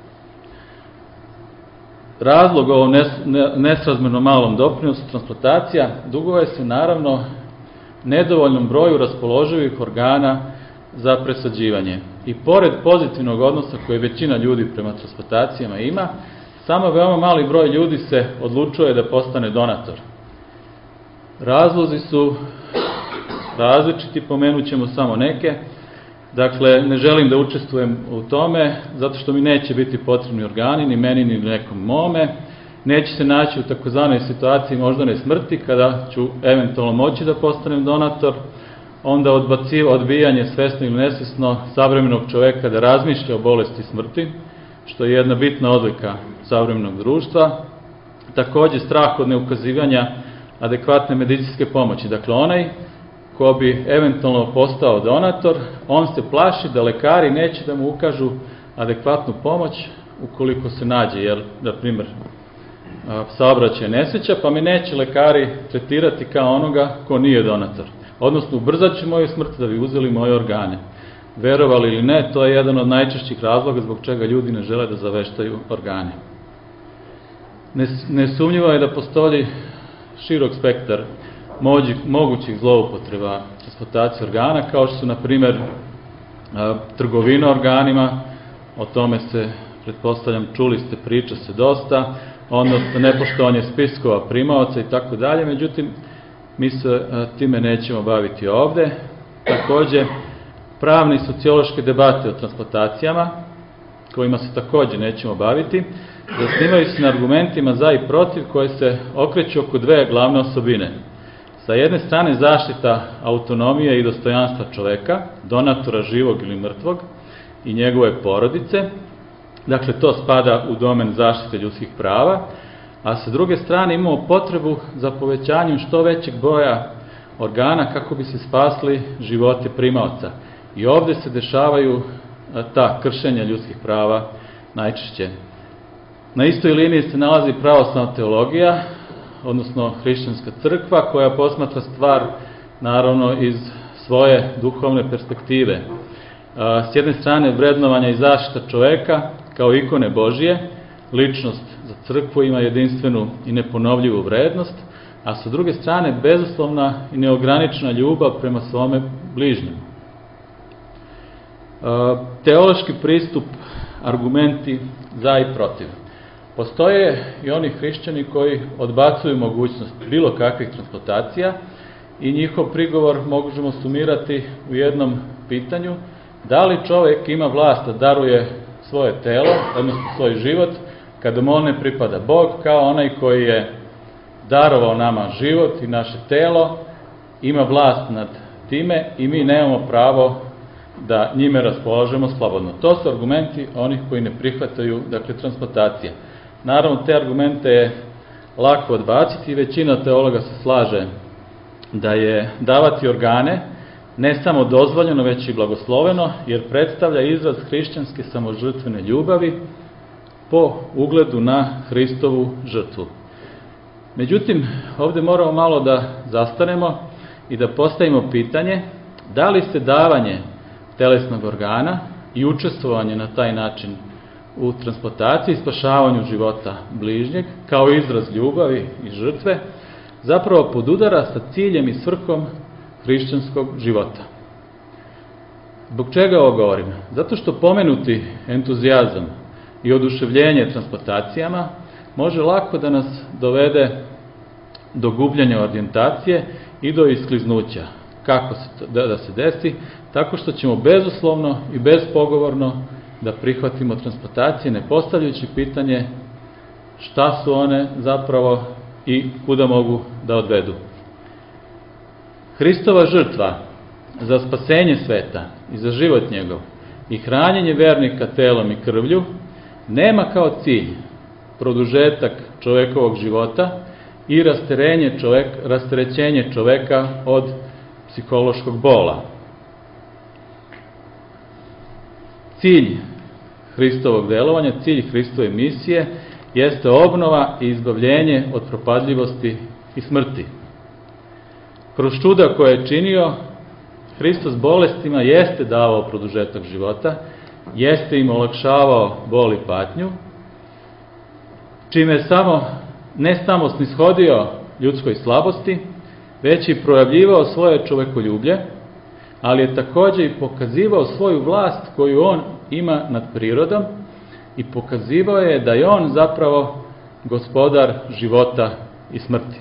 Razlog ovom nesrazmjerno malom doprinosu transplantacija duguje se naravno nedovoljnom broju raspoloživih organa za presađivanje. I pored pozitivnog odnosa koje većina ljudi prema transplantacijama ima, samo veoma mali broj ljudi se odlučuje da postane donator. Razlozi su različiti, pomenut ćemo samo neke. Dakle, ne želim da učestvujem u tome, zato što mi neće biti potrebni organi, ni meni, ni nekom mome. Neće se naći u takozvanoj situaciji moždane smrti, kada ću eventualno moći da postanem donator. Onda odbijanje svesno ili nesvesno savremenog čoveka da razmišlja o bolesti smrti, što je jedna bitna odlika savremenog društva. Također, strah od neukazivanja adekvatne medicinske pomoći. Dakle, onaj ko bi eventualno postao donator, on se plaši da lekari neće da mu ukažu adekvatnu pomoć ukoliko se nađe, jer, na primjer, saobraćaj nesreća, pa me neće lekari tretirati kao onoga ko nije donator. Odnosno, ubrzat će moju smrt da bi uzeli moje organe. Verovali ili ne, to je jedan od najčešćih razloga zbog čega ljudi ne žele da zaveštaju organe. Nesumnjivo je da postoji širok spektar mogućih zloupotreba transplantacije organa, kao što su, na primjer, trgovina organima, o tome se, pretpostavljam, čuli ste, priča se dosta, odnosno nepoštovanje spiskova primaoca i tako dalje, međutim, mi se time nećemo baviti ovde. Također, pravne i sociološke debate o transplantacijama, kojima se također nećemo baviti, zasnivaju se na argumentima za i protiv, koje se okreću oko dve glavne osobine. Sa jedne strane, zaštita autonomije i dostojanstva čoveka, donatora živog ili mrtvog i njegove porodice. Dakle, to spada u domen zaštite ljudskih prava, a sa druge strane imamo potrebu za povećanjem što većeg broja organa kako bi se spasli živote primaoca. I ovdje se dešavaju ta kršenja ljudskih prava najčešće. Na istoj liniji se nalazi pravoslavna teologija, odnosno hrišćanska crkva, koja posmatra stvar, naravno, iz svoje duhovne perspektive. S jedne strane, vrednovanja i zaštita čoveka kao ikone Božije, ličnost za crkvu ima jedinstvenu i neponovljivu vrednost, a sa druge strane, bezuslovna i neograničena ljubav prema svome bližnjemu. Teološki pristup, argumenti za i protiv. Postoje i oni hrišćani koji odbacuju mogućnost bilo kakvih transplantacija i njihov prigovor možemo sumirati u jednom pitanju: da li čovjek ima vlast da daruje svoje telo, odnosno svoj život, kada mu on ne pripada? Bog, kao onaj koji je darovao nama život i naše telo, ima vlast nad time i mi nemamo pravo da njime raspolažemo slobodno. To su argumenti onih koji ne prihvataju, dakle, transplantacije. Naravno, te argumente je lako odbaciti i većina teologa se slaže da je davati organe ne samo dozvoljeno, već i blagosloveno, jer predstavlja izraz hrišćanske samožrtvene ljubavi po ugledu na Hristovu žrtvu. Međutim, ovdje moramo malo da zastanemo i da postavimo pitanje da li se davanje telesnog organa i učestvovanje na taj način u transplantaciji i spašavanju života bližnjeg kao izraz ljubavi i žrtve zapravo podudara sa ciljem i svrhom hrišćanskog života. Zbog čega ovo govorim? Zato što pomenuti entuzijazam i oduševljenje transplantacijama može lako da nas dovede do gubljenja orijentacije i do iskliznuća. Kako da se desi? Tako što ćemo bezuslovno i bezpogovorno da prihvatimo transplantacije, ne postavljajući pitanje šta su one zapravo i kuda mogu da odvedu. Hristova žrtva za spasenje sveta i za život njegov i hranjenje vernika telom i krvlju nema kao cilj produžetak čovekovog života i rasterećenje čoveka od psihološkog bola. Cilj Hristovog delovanja, cilj Hristove misije jeste obnova i izbavljenje od propadljivosti i smrti. Kroz čuda koje je činio, Hristos bolestima jeste davao produžetak života, jeste im olakšavao bol i patnju, čime je ne samo snishodio ljudskoj slabosti, već i projavljivao svoje čovekoljublje, ali je također i pokazivao svoju vlast koju on ima nad prirodom i pokazivao je da je on zapravo gospodar života i smrti.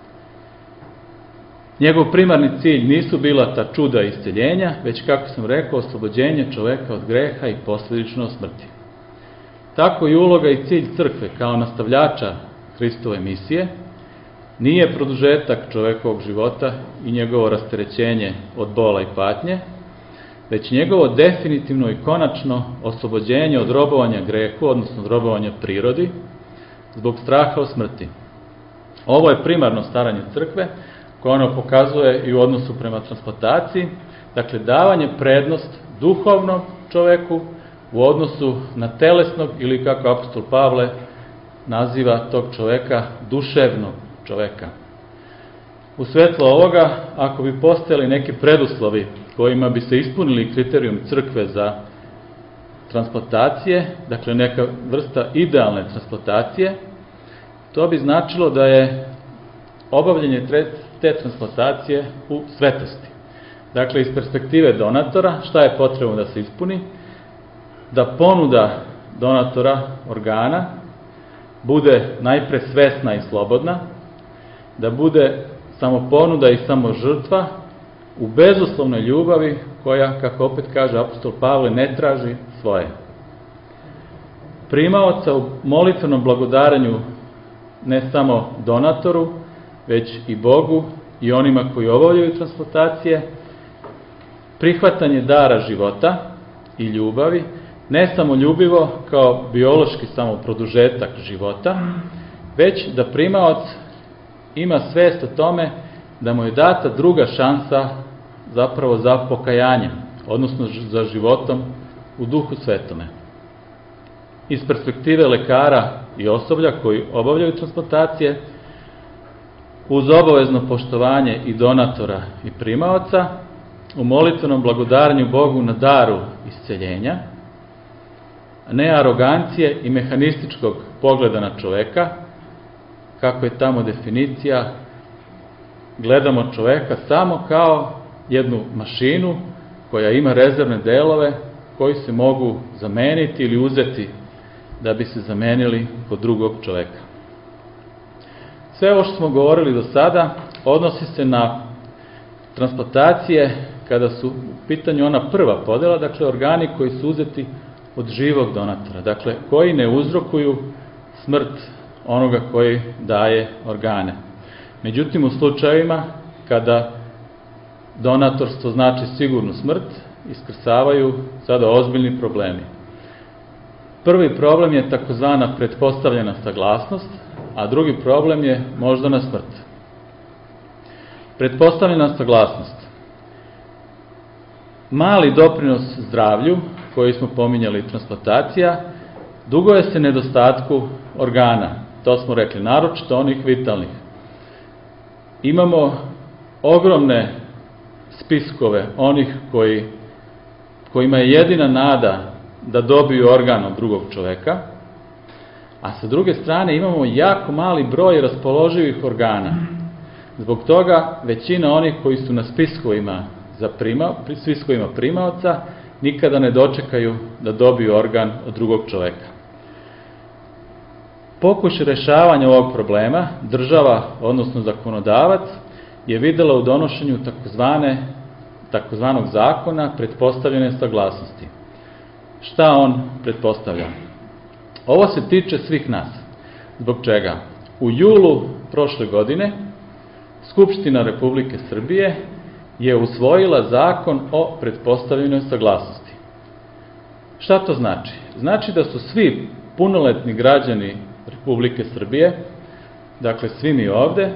Njegov primarni cilj nisu bila ta čuda isceljenja, već, kako sam rekao, oslobođenje čoveka od greha i posljedično od smrti. Tako i uloga i cilj crkve kao nastavljača Hristove misije nije produžetak čovekovog života i njegovo rasterećenje od bola i patnje, već njegovo definitivno i konačno oslobođenje od robovanja grehu, odnosno od robovanja prirodi, zbog straha od smrti. Ovo je primarno staranje crkve, koje ono pokazuje i u odnosu prema transplantaciji, dakle davanje prednost duhovnom čoveku u odnosu na telesnog, ili kako apostol Pavle naziva tog čoveka, duševnog čoveka. U svetlo ovoga, ako bi postojali neki preduslovi kojima bi se ispunili kriterijum crkve za transplantacije, dakle neka vrsta idealne transplantacije, to bi značilo da je obavljanje te transplantacije u svetosti. Dakle, iz perspektive donatora, šta je potrebno da se ispuni? Da ponuda donatora organa bude najpre svesna i slobodna, da bude samo ponuda i samo žrtva u bezuslovnoj ljubavi koja, kako opet kaže apostol Pavle, ne traži svoje. Primaoca u molitvenom blagodaranju ne samo donatoru, već i Bogu i onima koji obavljaju transplantacije, prihvatanje dara života i ljubavi, ne samo ljubivo kao biološki samo produžetak života, već da primaoc ima svest o tome da mu je data druga šansa zapravo za pokajanjem, odnosno za životom u Duhu Svetome. Iz perspektive lekara i osoblja koji obavljaju transplantacije, uz obavezno poštovanje i donatora i primaoca, u molitvenom blagodaranju Bogu na daru isceljenja, ne arogancije i mehanističkog pogleda na čoveka, kako je tamo definicija, gledamo čoveka samo kao jednu mašinu koja ima rezervne delove koji se mogu zameniti ili uzeti da bi se zamenili kod drugog čoveka. Sve ovo što smo govorili do sada odnosi se na transplantacije kada su u pitanju ona prva podela, dakle organi koji su uzeti od živog donatora, dakle koji ne uzrokuju smrt onoga koji daje organe. Međutim, u slučajevima kada donatorstvo znači sigurnu smrt, iskrsavaju sada ozbiljni problemi. Prvi problem je takozvana pretpostavljena saglasnost, a drugi problem je moždana smrt. Pretpostavljena saglasnost. Mali doprinos zdravlju, koji smo pominjali, transplantacija, duguje se nedostatku organa. To smo rekli, naročito onih vitalnih. Imamo ogromne spiskove onih kojima je jedina nada da dobiju organ od drugog čoveka, a sa druge strane imamo jako mali broj raspoloživih organa. Zbog toga većina onih koji su na spiskovima primaoca nikada ne dočekaju da dobiju organ od drugog čoveka. Pokušaj rešavanja ovog problema država, odnosno zakonodavac, je videla u donošenju takozvanog zakona pretpostavljene saglasnosti. Šta on pretpostavlja? Ovo se tiče svih nas. Zbog čega? U julu prošle godine Skupština Republike Srbije je usvojila zakon o pretpostavljenoj saglasnosti. Šta to znači? Znači da su svi punoletni građani Republike Srbije, dakle svi mi ovde,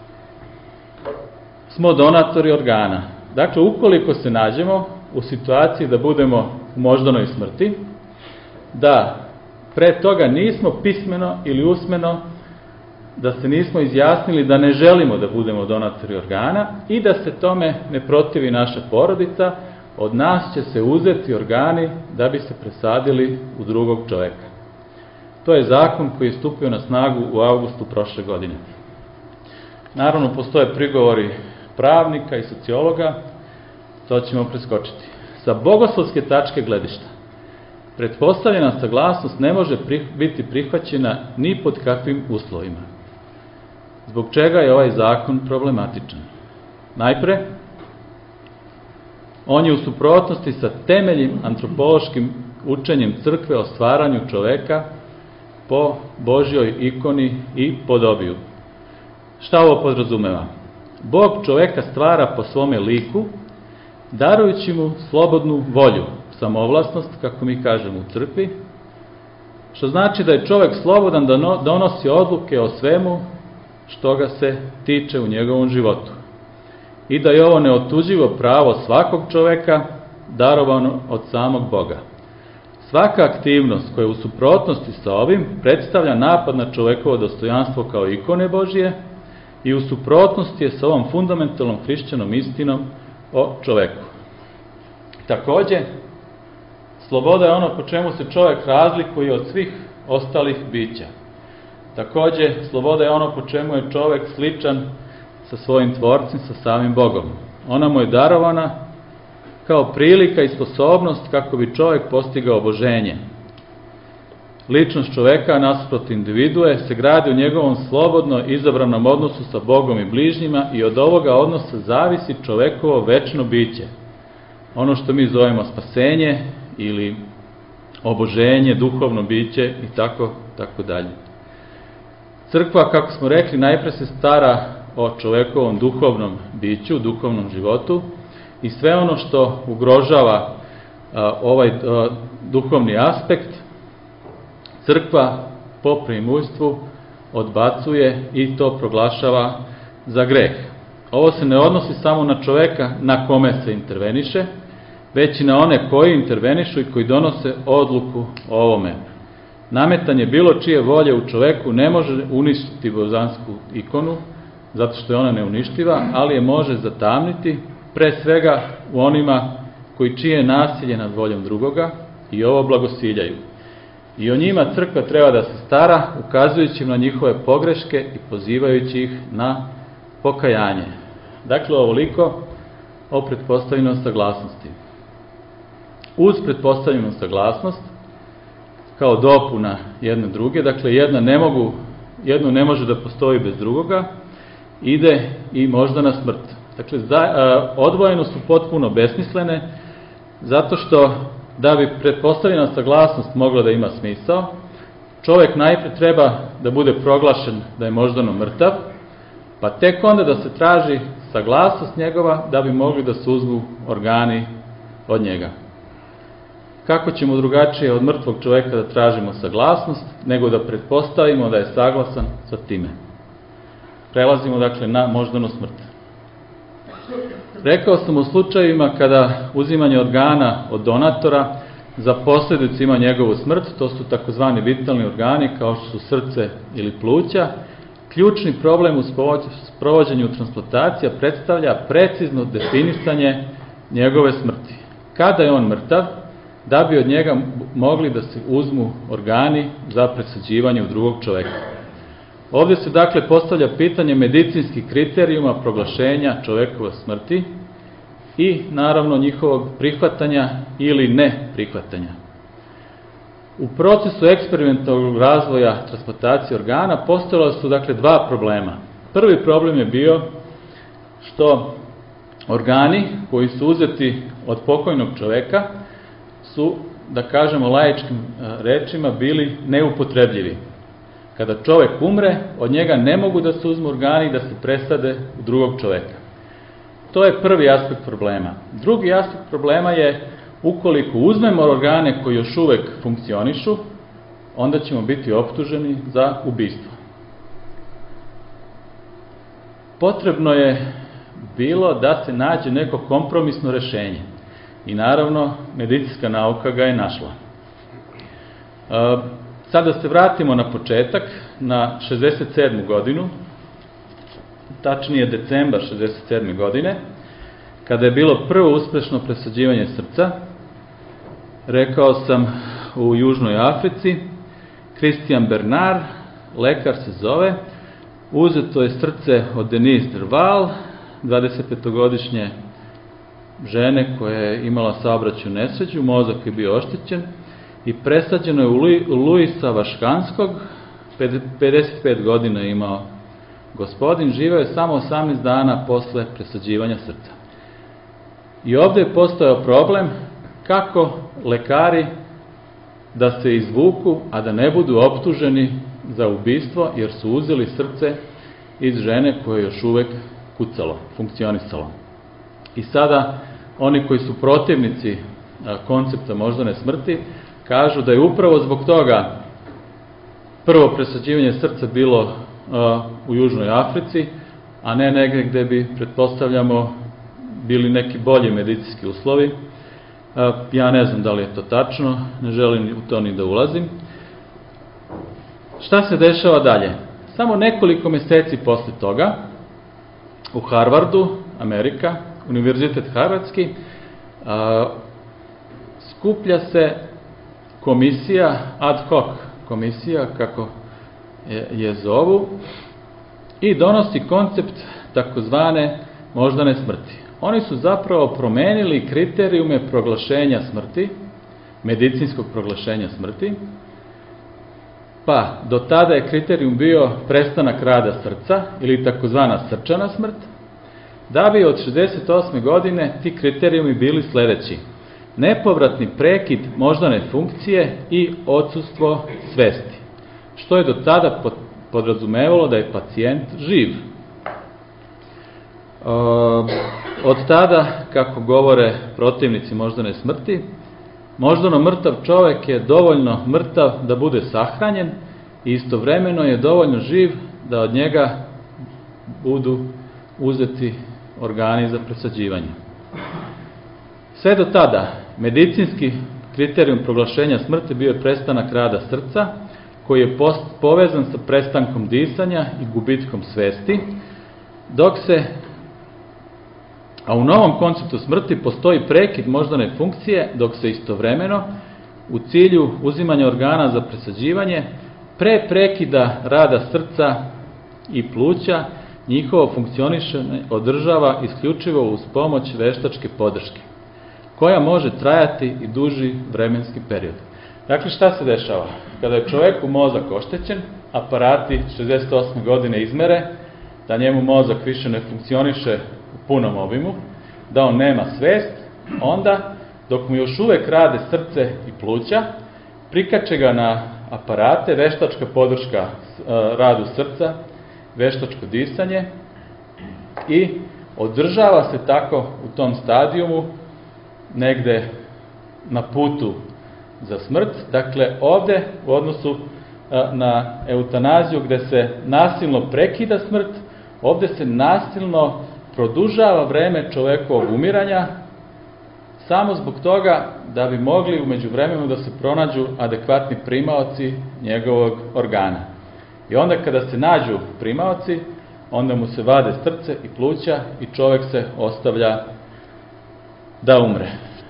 smo donatori organa. Dakle, ukoliko se nađemo u situaciji da budemo u moždanoj smrti, da pre toga nismo pismeno ili usmeno, da se nismo izjasnili da ne želimo da budemo donatori organa i da se tome ne protivi naša porodica, od nas će se uzeti organi da bi se presadili u drugog čoveka. To je zakon koji je stupio na snagu u avgustu prošle godine. Naravno, postoje prigovori pravnika i sociologa, to ćemo preskočiti. Sa bogoslovske tačke gledišta, pretpostavljena saglasnost ne može biti prihvaćena ni pod kakvim uslovima. Zbog čega je ovaj zakon problematičan? Najpre, on je u suprotnosti sa temeljnim antropološkim učenjem crkve o stvaranju čoveka po Božjoj ikoni i podobiju. Šta ovo podrazumeva? Bog čoveka stvara po svome liku, darujući mu slobodnu volju, samovlasnost, kako mi kažemo u crkvi, što znači da je čovek slobodan da donosi odluke o svemu što ga se tiče u njegovom životu. I da je ovo neotuđivo pravo svakog čoveka, darovano od samog Boga. Svaka aktivnost koja je u suprotnosti sa ovim predstavlja napad na čovekovo dostojanstvo kao ikone Božije i u suprotnosti je sa ovom fundamentalnom hrišćanom istinom o čoveku. Takođe, sloboda je ono po čemu se čovek razlikuje od svih ostalih bića. Takođe, sloboda je ono po čemu je čovek sličan sa svojim tvorcem, sa samim Bogom. Ona mu je darovana kao prilika i sposobnost kako bi čovek postigao oboženje. Ličnost čoveka nasuprot individue se gradi u njegovom slobodno izabranom odnosu sa Bogom i bližnjima i od ovoga odnosa zavisi čovekovo večno biće. Ono što mi zovemo spasenje ili oboženje, duhovno biće i tako dalje. Crkva, kako smo rekli, najpre se stara o čovekovom duhovnom biću, duhovnom životu i sve ono što ugrožava ovaj duhovni aspekt, crkva po preimustvu odbacuje i to proglašava za greh. Ovo se ne odnosi samo na čoveka na kome se interveniše, već i na one koji intervenišu i koji donose odluku o ovome. Nametanje bilo čije volje u čoveku ne može uništiti božansku ikonu, zato što je ona neuništiva, ali je može zatamniti, pre svega u onima koji čije nasilje nad voljom drugoga i ovo blagosiljaju. I o njima crkva treba da se stara, ukazujući na njihove pogreške i pozivajući ih na pokajanje. Dakle, ovoliko o pretpostavljenoj saglasnosti. Uz pretpostavljenu saglasnost, kao dopuna jedne druge, dakle jedno ne može da postoji bez drugoga, ide i moždana smrt. Dakle, odvojeno su potpuno besmislene, zato što da bi pretpostavljena saglasnost mogla da ima smisao, čovek najpre treba da bude proglašen da je moždano mrtav, pa tek onda da se traži saglasnost njegova da bi mogli da se uzmu organi od njega. Kako ćemo drugačije od mrtvog čoveka da tražimo saglasnost, nego da pretpostavimo da je saglasan sa time? Prelazimo dakle na moždanu smrt. Rekao sam u slučajevima kada uzimanje organa od donatora za posljedicu ima njegovu smrt, to su takozvani vitalni organi kao što su srce ili pluća, ključni problem u sprovođenju transplantacija predstavlja precizno definisanje njegove smrti. Kada je on mrtav, da bi od njega mogli da se uzmu organi za presađivanje u drugog čoveka. Ovdje se dakle postavlja pitanje medicinskih kriterijuma proglašenja čovekove smrti i naravno njihovog prihvatanja ili ne prihvatanja. U procesu eksperimentalnog razvoja transplantacije organa postojala su dakle dva problema. Prvi problem je bio što organi koji su uzeti od pokojnog čoveka su, da kažemo laičkim rečima, bili neupotrebljivi. Kada čovek umre, od njega ne mogu da se uzmu organi da se presade u drugog čoveka. To je prvi aspekt problema. Drugi aspekt problema je ukoliko uzmemo organe koji još uvek funkcionišu, onda ćemo biti optuženi za ubistvo. Potrebno je bilo da se nađe neko kompromisno rešenje i naravno medicinska nauka ga je našla. Sada se vratimo na početak, na 67. godinu, tačnije decembar 67. godine, kada je bilo prvo uspešno presađivanje srca. Rekao sam u Južnoj Africi, Christian Bernard, lekar se zove, uzeto je srce od Denise Derval, 25-godišnje žene koja je imala saobraćajnu nesreću, mozak je bio oštećen, i presađeno je u Luisa Vaškanskog, 55 godina je imao gospodin, živeo je samo 18 dana posle presađivanja srca. I ovdje je postojao problem kako lekari da se izvuku, a da ne budu optuženi za ubistvo, jer su uzeli srce iz žene koje je još uvek kucalo, funkcionisalo. I sada oni koji su protivnici koncepta moždane smrti kažu da je upravo zbog toga prvo presađivanje srca bilo u Južnoj Africi, a ne negdje gde bi, pretpostavljamo, bili neki bolji medicinski uslovi. Ja ne znam da li je to tačno, ne želim u to ni da ulazim. Šta se dešava dalje? Samo nekoliko meseci posle toga, u Harvardu, Amerika, Univerzitet Harvardski, skuplja se komisija, ad hoc komisija, kako je zovu, i donosi koncept takozvane moždane smrti. Oni su zapravo promenili kriterijume proglašenja smrti, medicinskog proglašenja smrti, pa do tada je kriterijum bio prestanak rada srca ili takozvana srčana smrt, da bi od 68. godine ti kriterijumi bili sledeći: nepovratni prekid moždane funkcije i odsustvo svesti, što je do tada podrazumevalo da je pacijent živ. Od tada, kako govore protivnici moždane smrti, moždano mrtav čovek je dovoljno mrtav da bude sahranjen i istovremeno je dovoljno živ da od njega budu uzeti organi za presađivanje. Sve do tada, medicinski kriterijum proglašenja smrti bio je prestanak rada srca, koji je povezan sa prestankom disanja i gubitkom svesti, a u novom konceptu smrti postoji prekid moždane funkcije, dok se istovremeno, u cilju uzimanja organa za presađivanje, pre prekida rada srca i pluća, njihovo funkcionisanje održava isključivo uz pomoć veštačke podrške, koja može trajati i duži vremenski period. Dakle, šta se dešava? Kada je čoveku mozak oštećen, aparati 68. godine izmere da njemu mozak više ne funkcioniše u punom obimu, da on nema svest, onda, dok mu još uvek rade srce i pluća, prikače ga na aparate, veštačka podrška radu srca, veštačko disanje, i održava se tako u tom stadijumu negde na putu za smrt. Dakle, ovde u odnosu na eutanaziju gde se nasilno prekida smrt, ovde se nasilno produžava vreme čovekovog umiranja samo zbog toga da bi mogli u međuvremenu da se pronađu adekvatni primaoci njegovog organa. I onda kada se nađu primaoci, onda mu se vade srce i pluća i čovek se ostavlja da umre.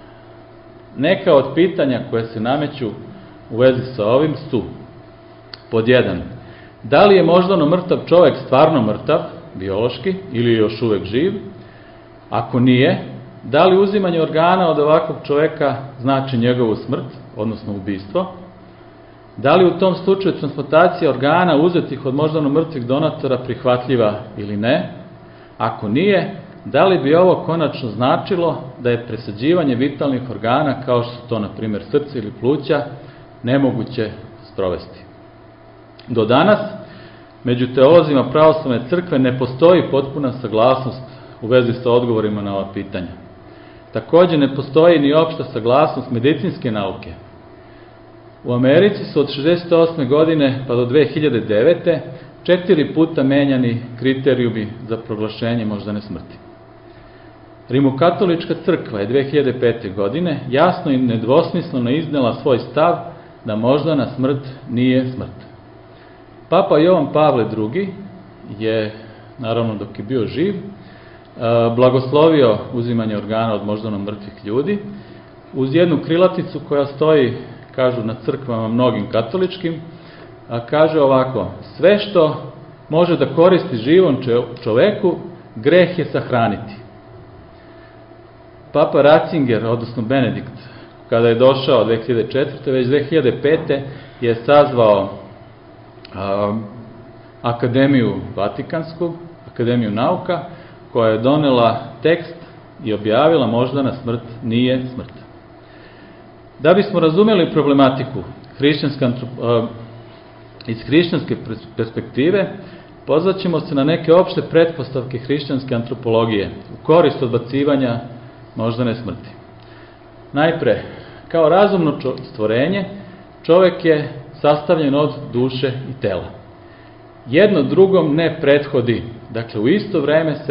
Neka od pitanja koje se nameću u vezi sa ovim su: pod 1. Da li je moždano mrtav čovek stvarno mrtav, biološki, ili je još uvek živ? Ako nije, da li uzimanje organa od ovakvog čoveka znači njegovu smrt, odnosno ubistvo? Da li u tom slučaju transplantacija organa uzetih od moždano mrtvih donatora prihvatljiva ili ne? Ako nije, da li bi ovo konačno značilo da je presađivanje vitalnih organa, kao što su to, na primjer, srce ili pluća, nemoguće sprovesti? Do danas, među teolozima pravoslavne crkve ne postoji potpuna saglasnost u vezi sa odgovorima na ova pitanja. Takođe, ne postoji ni opšta saglasnost medicinske nauke. U Americi su od 1968. godine pa do 2009. 4 puta menjani kriterijumi za proglašenje moždane smrti. Rimokatolička crkva je 2005. godine jasno i nedvosmisleno iznela svoj stav da moždana smrt nije smrt. Papa Jovan Pavle II. Je, naravno dok je bio živ, blagoslovio uzimanje organa od moždano mrtvih ljudi uz jednu krilaticu koja stoji, kažu, na crkvama mnogim katoličkim, a kaže ovako: sve što može da koristi živom čoveku, greh je sahraniti. Papa Ratzinger, odnosno Benedikt, kada je došao 2004. već 2005. je sazvao Akademiju Vatikansku, Akademiju nauka, koja je donela tekst i objavila moždana smrt nije smrt. Da bismo razumeli problematiku iz hrišćanske perspektive, pozvaćemo se na neke opšte pretpostavke hrišćanske antropologije u korist odbacivanja moždane smrti. Najpre, kao razumno stvorenje, čovek je sastavljen od duše i tela. Jedno drugom ne prethodi. Dakle, u isto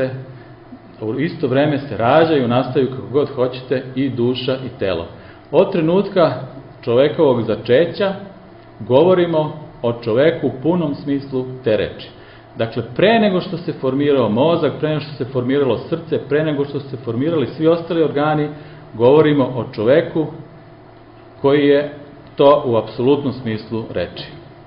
vreme se rađaju, nastaju kako god hoćete i duša i telo. Od trenutka čovekovog začeća govorimo o čoveku u punom smislu te reči. Dakle, pre nego što se formirao mozak, pre nego što se formiralo srce, pre nego što se formirali svi ostali organi, govorimo o čoveku koji je to u apsolutnom smislu reči.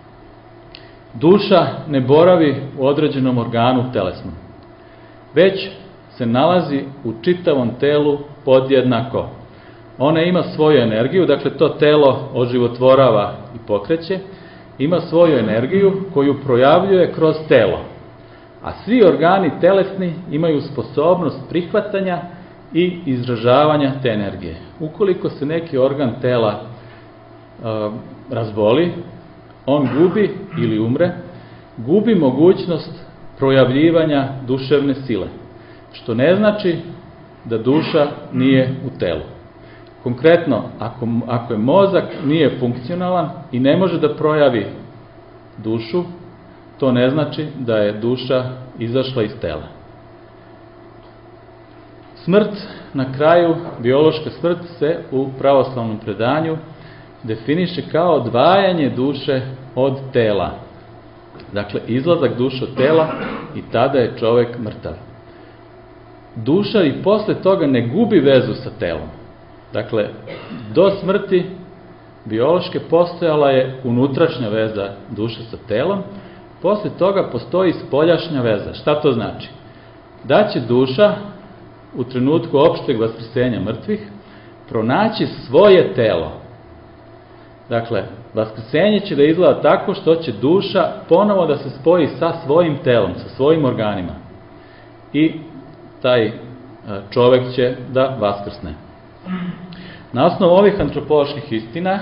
Duša ne boravi u određenom organu telesnom, već se nalazi u čitavom telu podjednako. Ona ima svoju energiju, dakle to telo oživotvorava i pokreće, ima svoju energiju koju projavljuje kroz telo. A svi organi telesni imaju sposobnost prihvatanja i izražavanja te energije. Ukoliko se neki organ tela razboli, on gubi ili umre, gubi mogućnost projavljivanja duševne sile, što ne znači da duša nije u telu. Konkretno, ako je mozak nije funkcionalan i ne može da projavi dušu, to ne znači da je duša izašla iz tela. Smrt, na kraju, biološka smrt, se u pravoslavnom predanju definiše kao odvajanje duše od tela. Dakle, izlazak duše od tela i tada je čovek mrtav. Duša i posle toga ne gubi vezu sa telom. Dakle, do smrti biološke postojala je unutrašnja veza duše sa telom, posle toga postoji spoljašnja veza. Šta to znači? Da će duša u trenutku opšteg vaskrsenja mrtvih pronaći svoje telo. Dakle, vaskrsenje će da izgleda tako što će duša ponovo da se spoji sa svojim telom, sa svojim organima. I taj čovek će da vaskrsne. Na osnovu ovih antropoloških istina,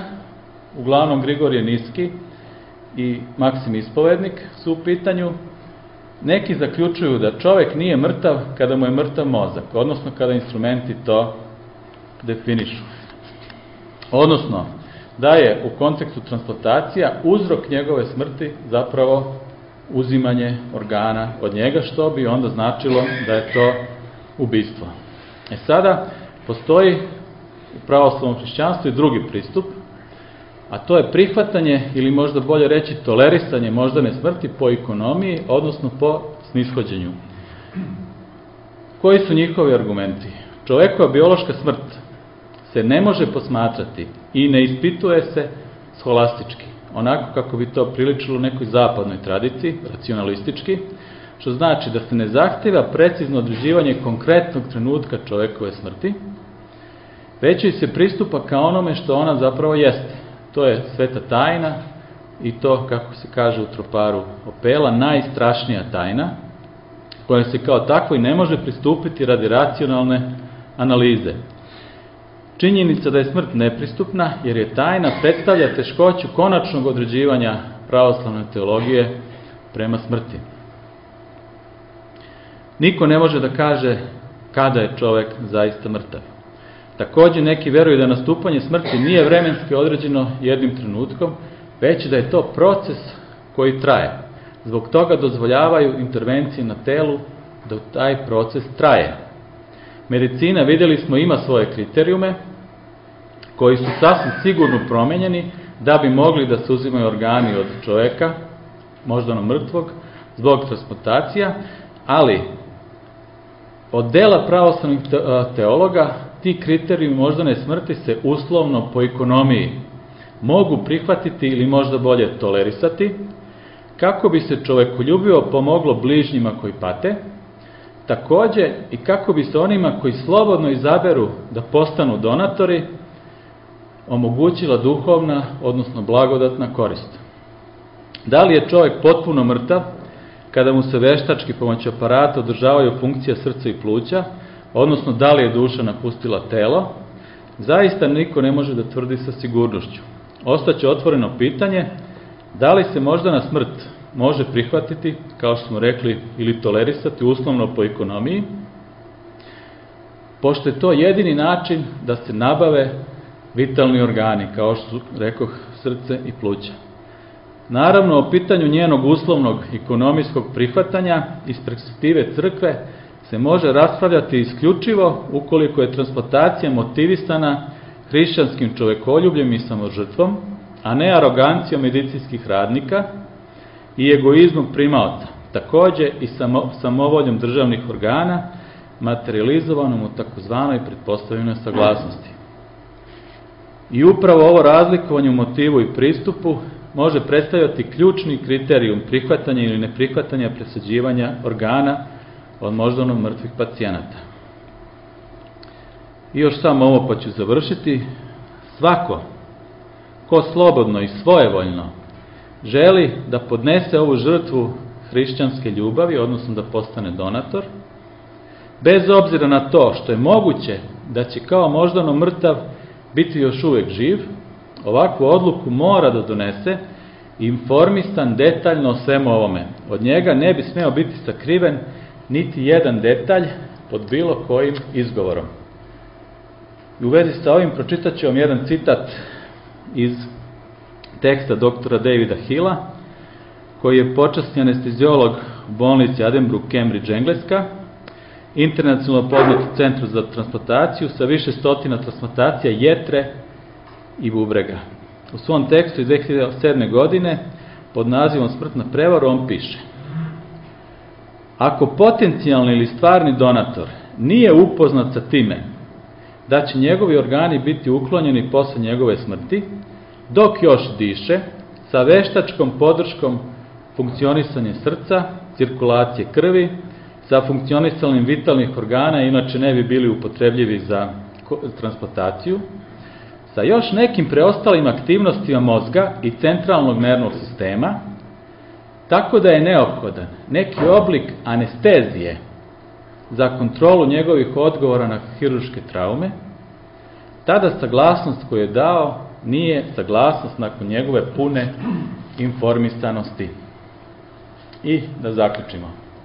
uglavnom Grigorije Niski i Maksim Ispovednik su u pitanju, neki zaključuju da čovjek nije mrtav kada mu je mrtav mozak, odnosno kada instrumenti to definišu. Odnosno, da je u kontekstu transplantacija uzrok njegove smrti zapravo uzimanje organa od njega, što bi onda značilo da je to ubistvo. Sada postoji u pravoslavnom hrišćanstvu i drugi pristup, a to je prihvatanje, ili možda bolje reći tolerisanje moždane smrti po ekonomiji, odnosno po snishođenju. Koji su njihovi argumenti? Čovekova biološka smrt se ne može posmatrati i ne ispituje se scholastički, onako kako bi to priličilo nekoj zapadnoj tradiciji, racionalistički, što znači da se ne zahteva precizno određivanje konkretnog trenutka čovekove smrti, već joj se pristupa ka onome što ona zapravo jeste. To je sveta tajna i to, kako se kaže u troparu Opela, najstrašnija tajna, koja se kao takvo i ne može pristupiti radi racionalne analize. Činjenica da je smrt nepristupna, jer je tajna, predstavlja teškoću konačnog određivanja pravoslavne teologije prema smrti. Niko ne može da kaže kada je čovek zaista mrtav. Takođe, neki veruju da nastupanje smrti nije vremenski određeno jednim trenutkom, već da je to proces koji traje. Zbog toga dozvoljavaju intervencije na telu da taj proces traje. Medicina, vidjeli smo, ima svoje kriterijume koji su sasvim sigurno promenjeni da bi mogli da se uzimaju organi od čoveka, moždano mrtvog, zbog transplantacija, ali od dela pravoslavnih teologa ti kriterijumi moždane smrti se uslovno po ekonomiji mogu prihvatiti ili možda bolje tolerisati, kako bi se čovekoljubivo pomoglo bližnjima koji pate, takođe i kako bi se onima koji slobodno izaberu da postanu donatori omogućila duhovna, odnosno blagodatna korist. Da li je čovek potpuno mrtav kada mu se veštački pomoću aparata održavaju funkcija srca i pluća, odnosno da li je duša napustila telo, zaista niko ne može da tvrdi sa sigurnošću. Ostaće otvoreno pitanje da li se moždana smrt može prihvatiti, kao što smo rekli, ili tolerisati uslovno po ekonomiji, pošto je to jedini način da se nabave vitalni organi, kao što su, rekoh, srce i pluća. Naravno, o pitanju njenog uslovnog ekonomijskog prihvatanja iz perspektive crkve se može raspravljati isključivo ukoliko je transplantacija motivisana hrišćanskim čovekoljubljem i samožrtvom, a ne arogancijom medicinskih radnika i egoizmom primaoca, takođe i samovoljom državnih organa, materializovanom u takozvanoj pretpostavljenoj saglasnosti. I upravo ovo razlikovanje u motivu i pristupu može predstavljati ključni kriterijum prihvatanja ili neprihvatanja presađivanja organa od moždano mrtvih pacijenata. I još samo ovo pa ću završiti. Svako ko slobodno i svojevoljno želi da podnese ovu žrtvu hrišćanske ljubavi, odnosno da postane donator, bez obzira na to što je moguće da će kao moždano mrtav biti još uvek živ, ovakvu odluku mora da donese informisan detaljno o svemu ovome. Od njega ne bi smeo biti sakriven niti jedan detalj pod bilo kojim izgovorom. I u vezi sa ovim pročitat ću vam jedan citat iz teksta doktora Davida Hilla, koji je počasni anesteziolog u bolnici Addenbrooke, Cambridge, Engleska, internacionalno poznat u centru za transplantaciju sa više stotina transplantacija jetre i bubrega. U svom tekstu iz 2007. godine pod nazivom Smrtna prevara on piše: ako potencijalni ili stvarni donator nije upoznat sa time da će njegovi organi biti uklonjeni posle njegove smrti, dok još diše, sa veštačkom podrškom funkcionisanja srca, cirkulacije krvi, sa funkcionisanjem vitalnih organa, inače ne bi bili upotrebljivi za transplantaciju, sa još nekim preostalim aktivnostima mozga i centralnog nervnog sistema, tako da je neophodan neki oblik anestezije za kontrolu njegovih odgovora na hirurške traume, tada saglasnost koju je dao nije saglasnost nakon njegove pune informisanosti. I da zaključimo.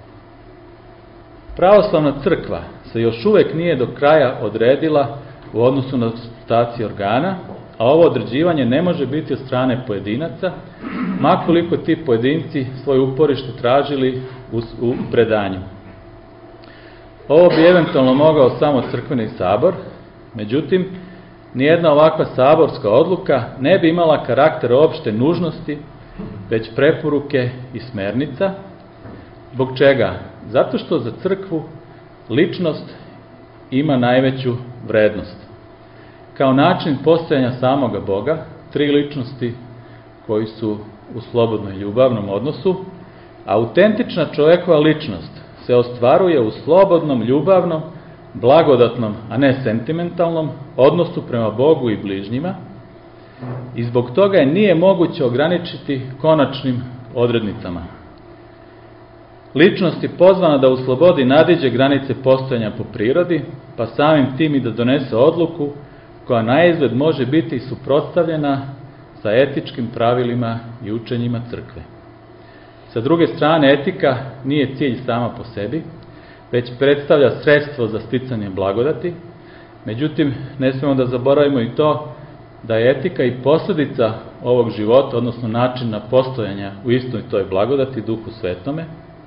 Pravoslavna crkva se još uvijek nije do kraja odredila u odnosu na transplantacije organa, a ovo određivanje ne može biti od strane pojedinaca, makoliko ti pojedinci svoje uporište tražili u predanju. Ovo bi eventualno mogao samo crkveni sabor, međutim, nijedna ovakva saborska odluka ne bi imala karakter opšte nužnosti, već preporuke i smernica. Zbog čega? Zato što za crkvu ličnost ima najveću vrednost. Kao način postojanja samoga Boga, tri ličnosti koji su u slobodnom i ljubavnom odnosu, autentična čovjekova ličnost se ostvaruje u slobodnom, ljubavnom, blagodatnom, a ne sentimentalnom odnosu prema Bogu i bližnjima i zbog toga je nije moguće ograničiti konačnim odrednicama. Ličnost je pozvana da u slobodi nadiđe granice postojanja po prirodi, pa samim tim i da donese odluku koja naizgled može biti suprotstavljena sa etičkim pravilima i učenjima crkve. Sa druge strane, etika nije cilj sama po sebi, već predstavlja sredstvo za sticanje blagodati. Međutim, ne smemo da zaboravimo i to da je etika i posljedica ovog života, odnosno načina postojanja u istoj toj blagodati, Duhu Svetome.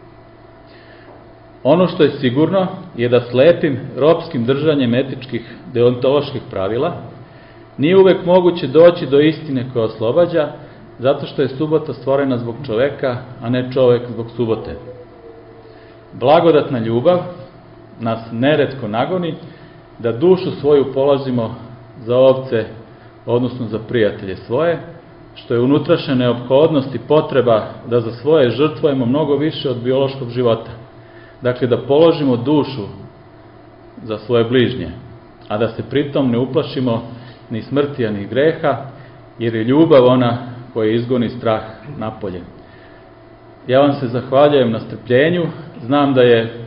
Ono što je sigurno je da slepim, ropskim držanjem etičkih deontoloških pravila nije uvek moguće doći do istine koja oslobađa, zato što je subota stvorena zbog čoveka, a ne čovek zbog subote. Blagodatna ljubav nas neretko nagoni da dušu svoju položimo za ovce, odnosno za prijatelje svoje, što je unutrašnja neophodnost i potreba da za svoje žrtvujemo mnogo više od biološkog života. Dakle, da položimo dušu za svoje bližnje, a da se pritom ne uplašimo ni smrti, ni greha, jer je ljubav ona koja izgoni strah napolje. Ja vam se zahvaljujem na strpljenju, znam da je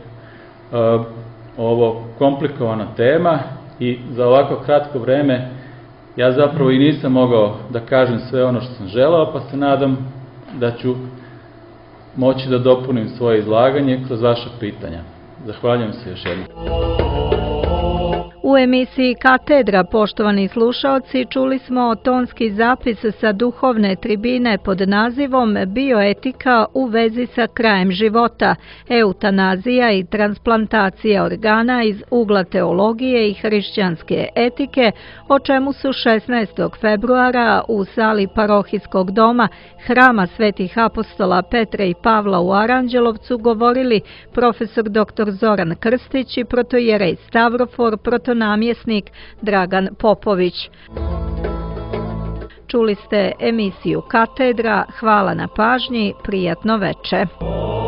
ovo komplikovana tema i za ovako kratko vreme ja zapravo i nisam mogao da kažem sve ono što sam želeo, pa se nadam da ću moći da dopunim svoje izlaganje kroz vaša pitanja. Zahvaljujem se još jednom. U emisiji Katedra, poštovani slušaoci, čuli smo tonski zapis sa duhovne tribine pod nazivom Bioetika u vezi sa krajem života, eutanazija i transplantacija organa iz ugla teologije i hrišćanske etike, o čemu su 16. februara u sali parohijskog doma Hrama Svetih apostola Petra i Pavla u Aranđelovcu govorili profesor dr. Zoran Krstić i protojerej Stavrofor, protonamjesnik Dragan Popović. Čuli ste emisiju Katedra, hvala na pažnji, prijatno veče.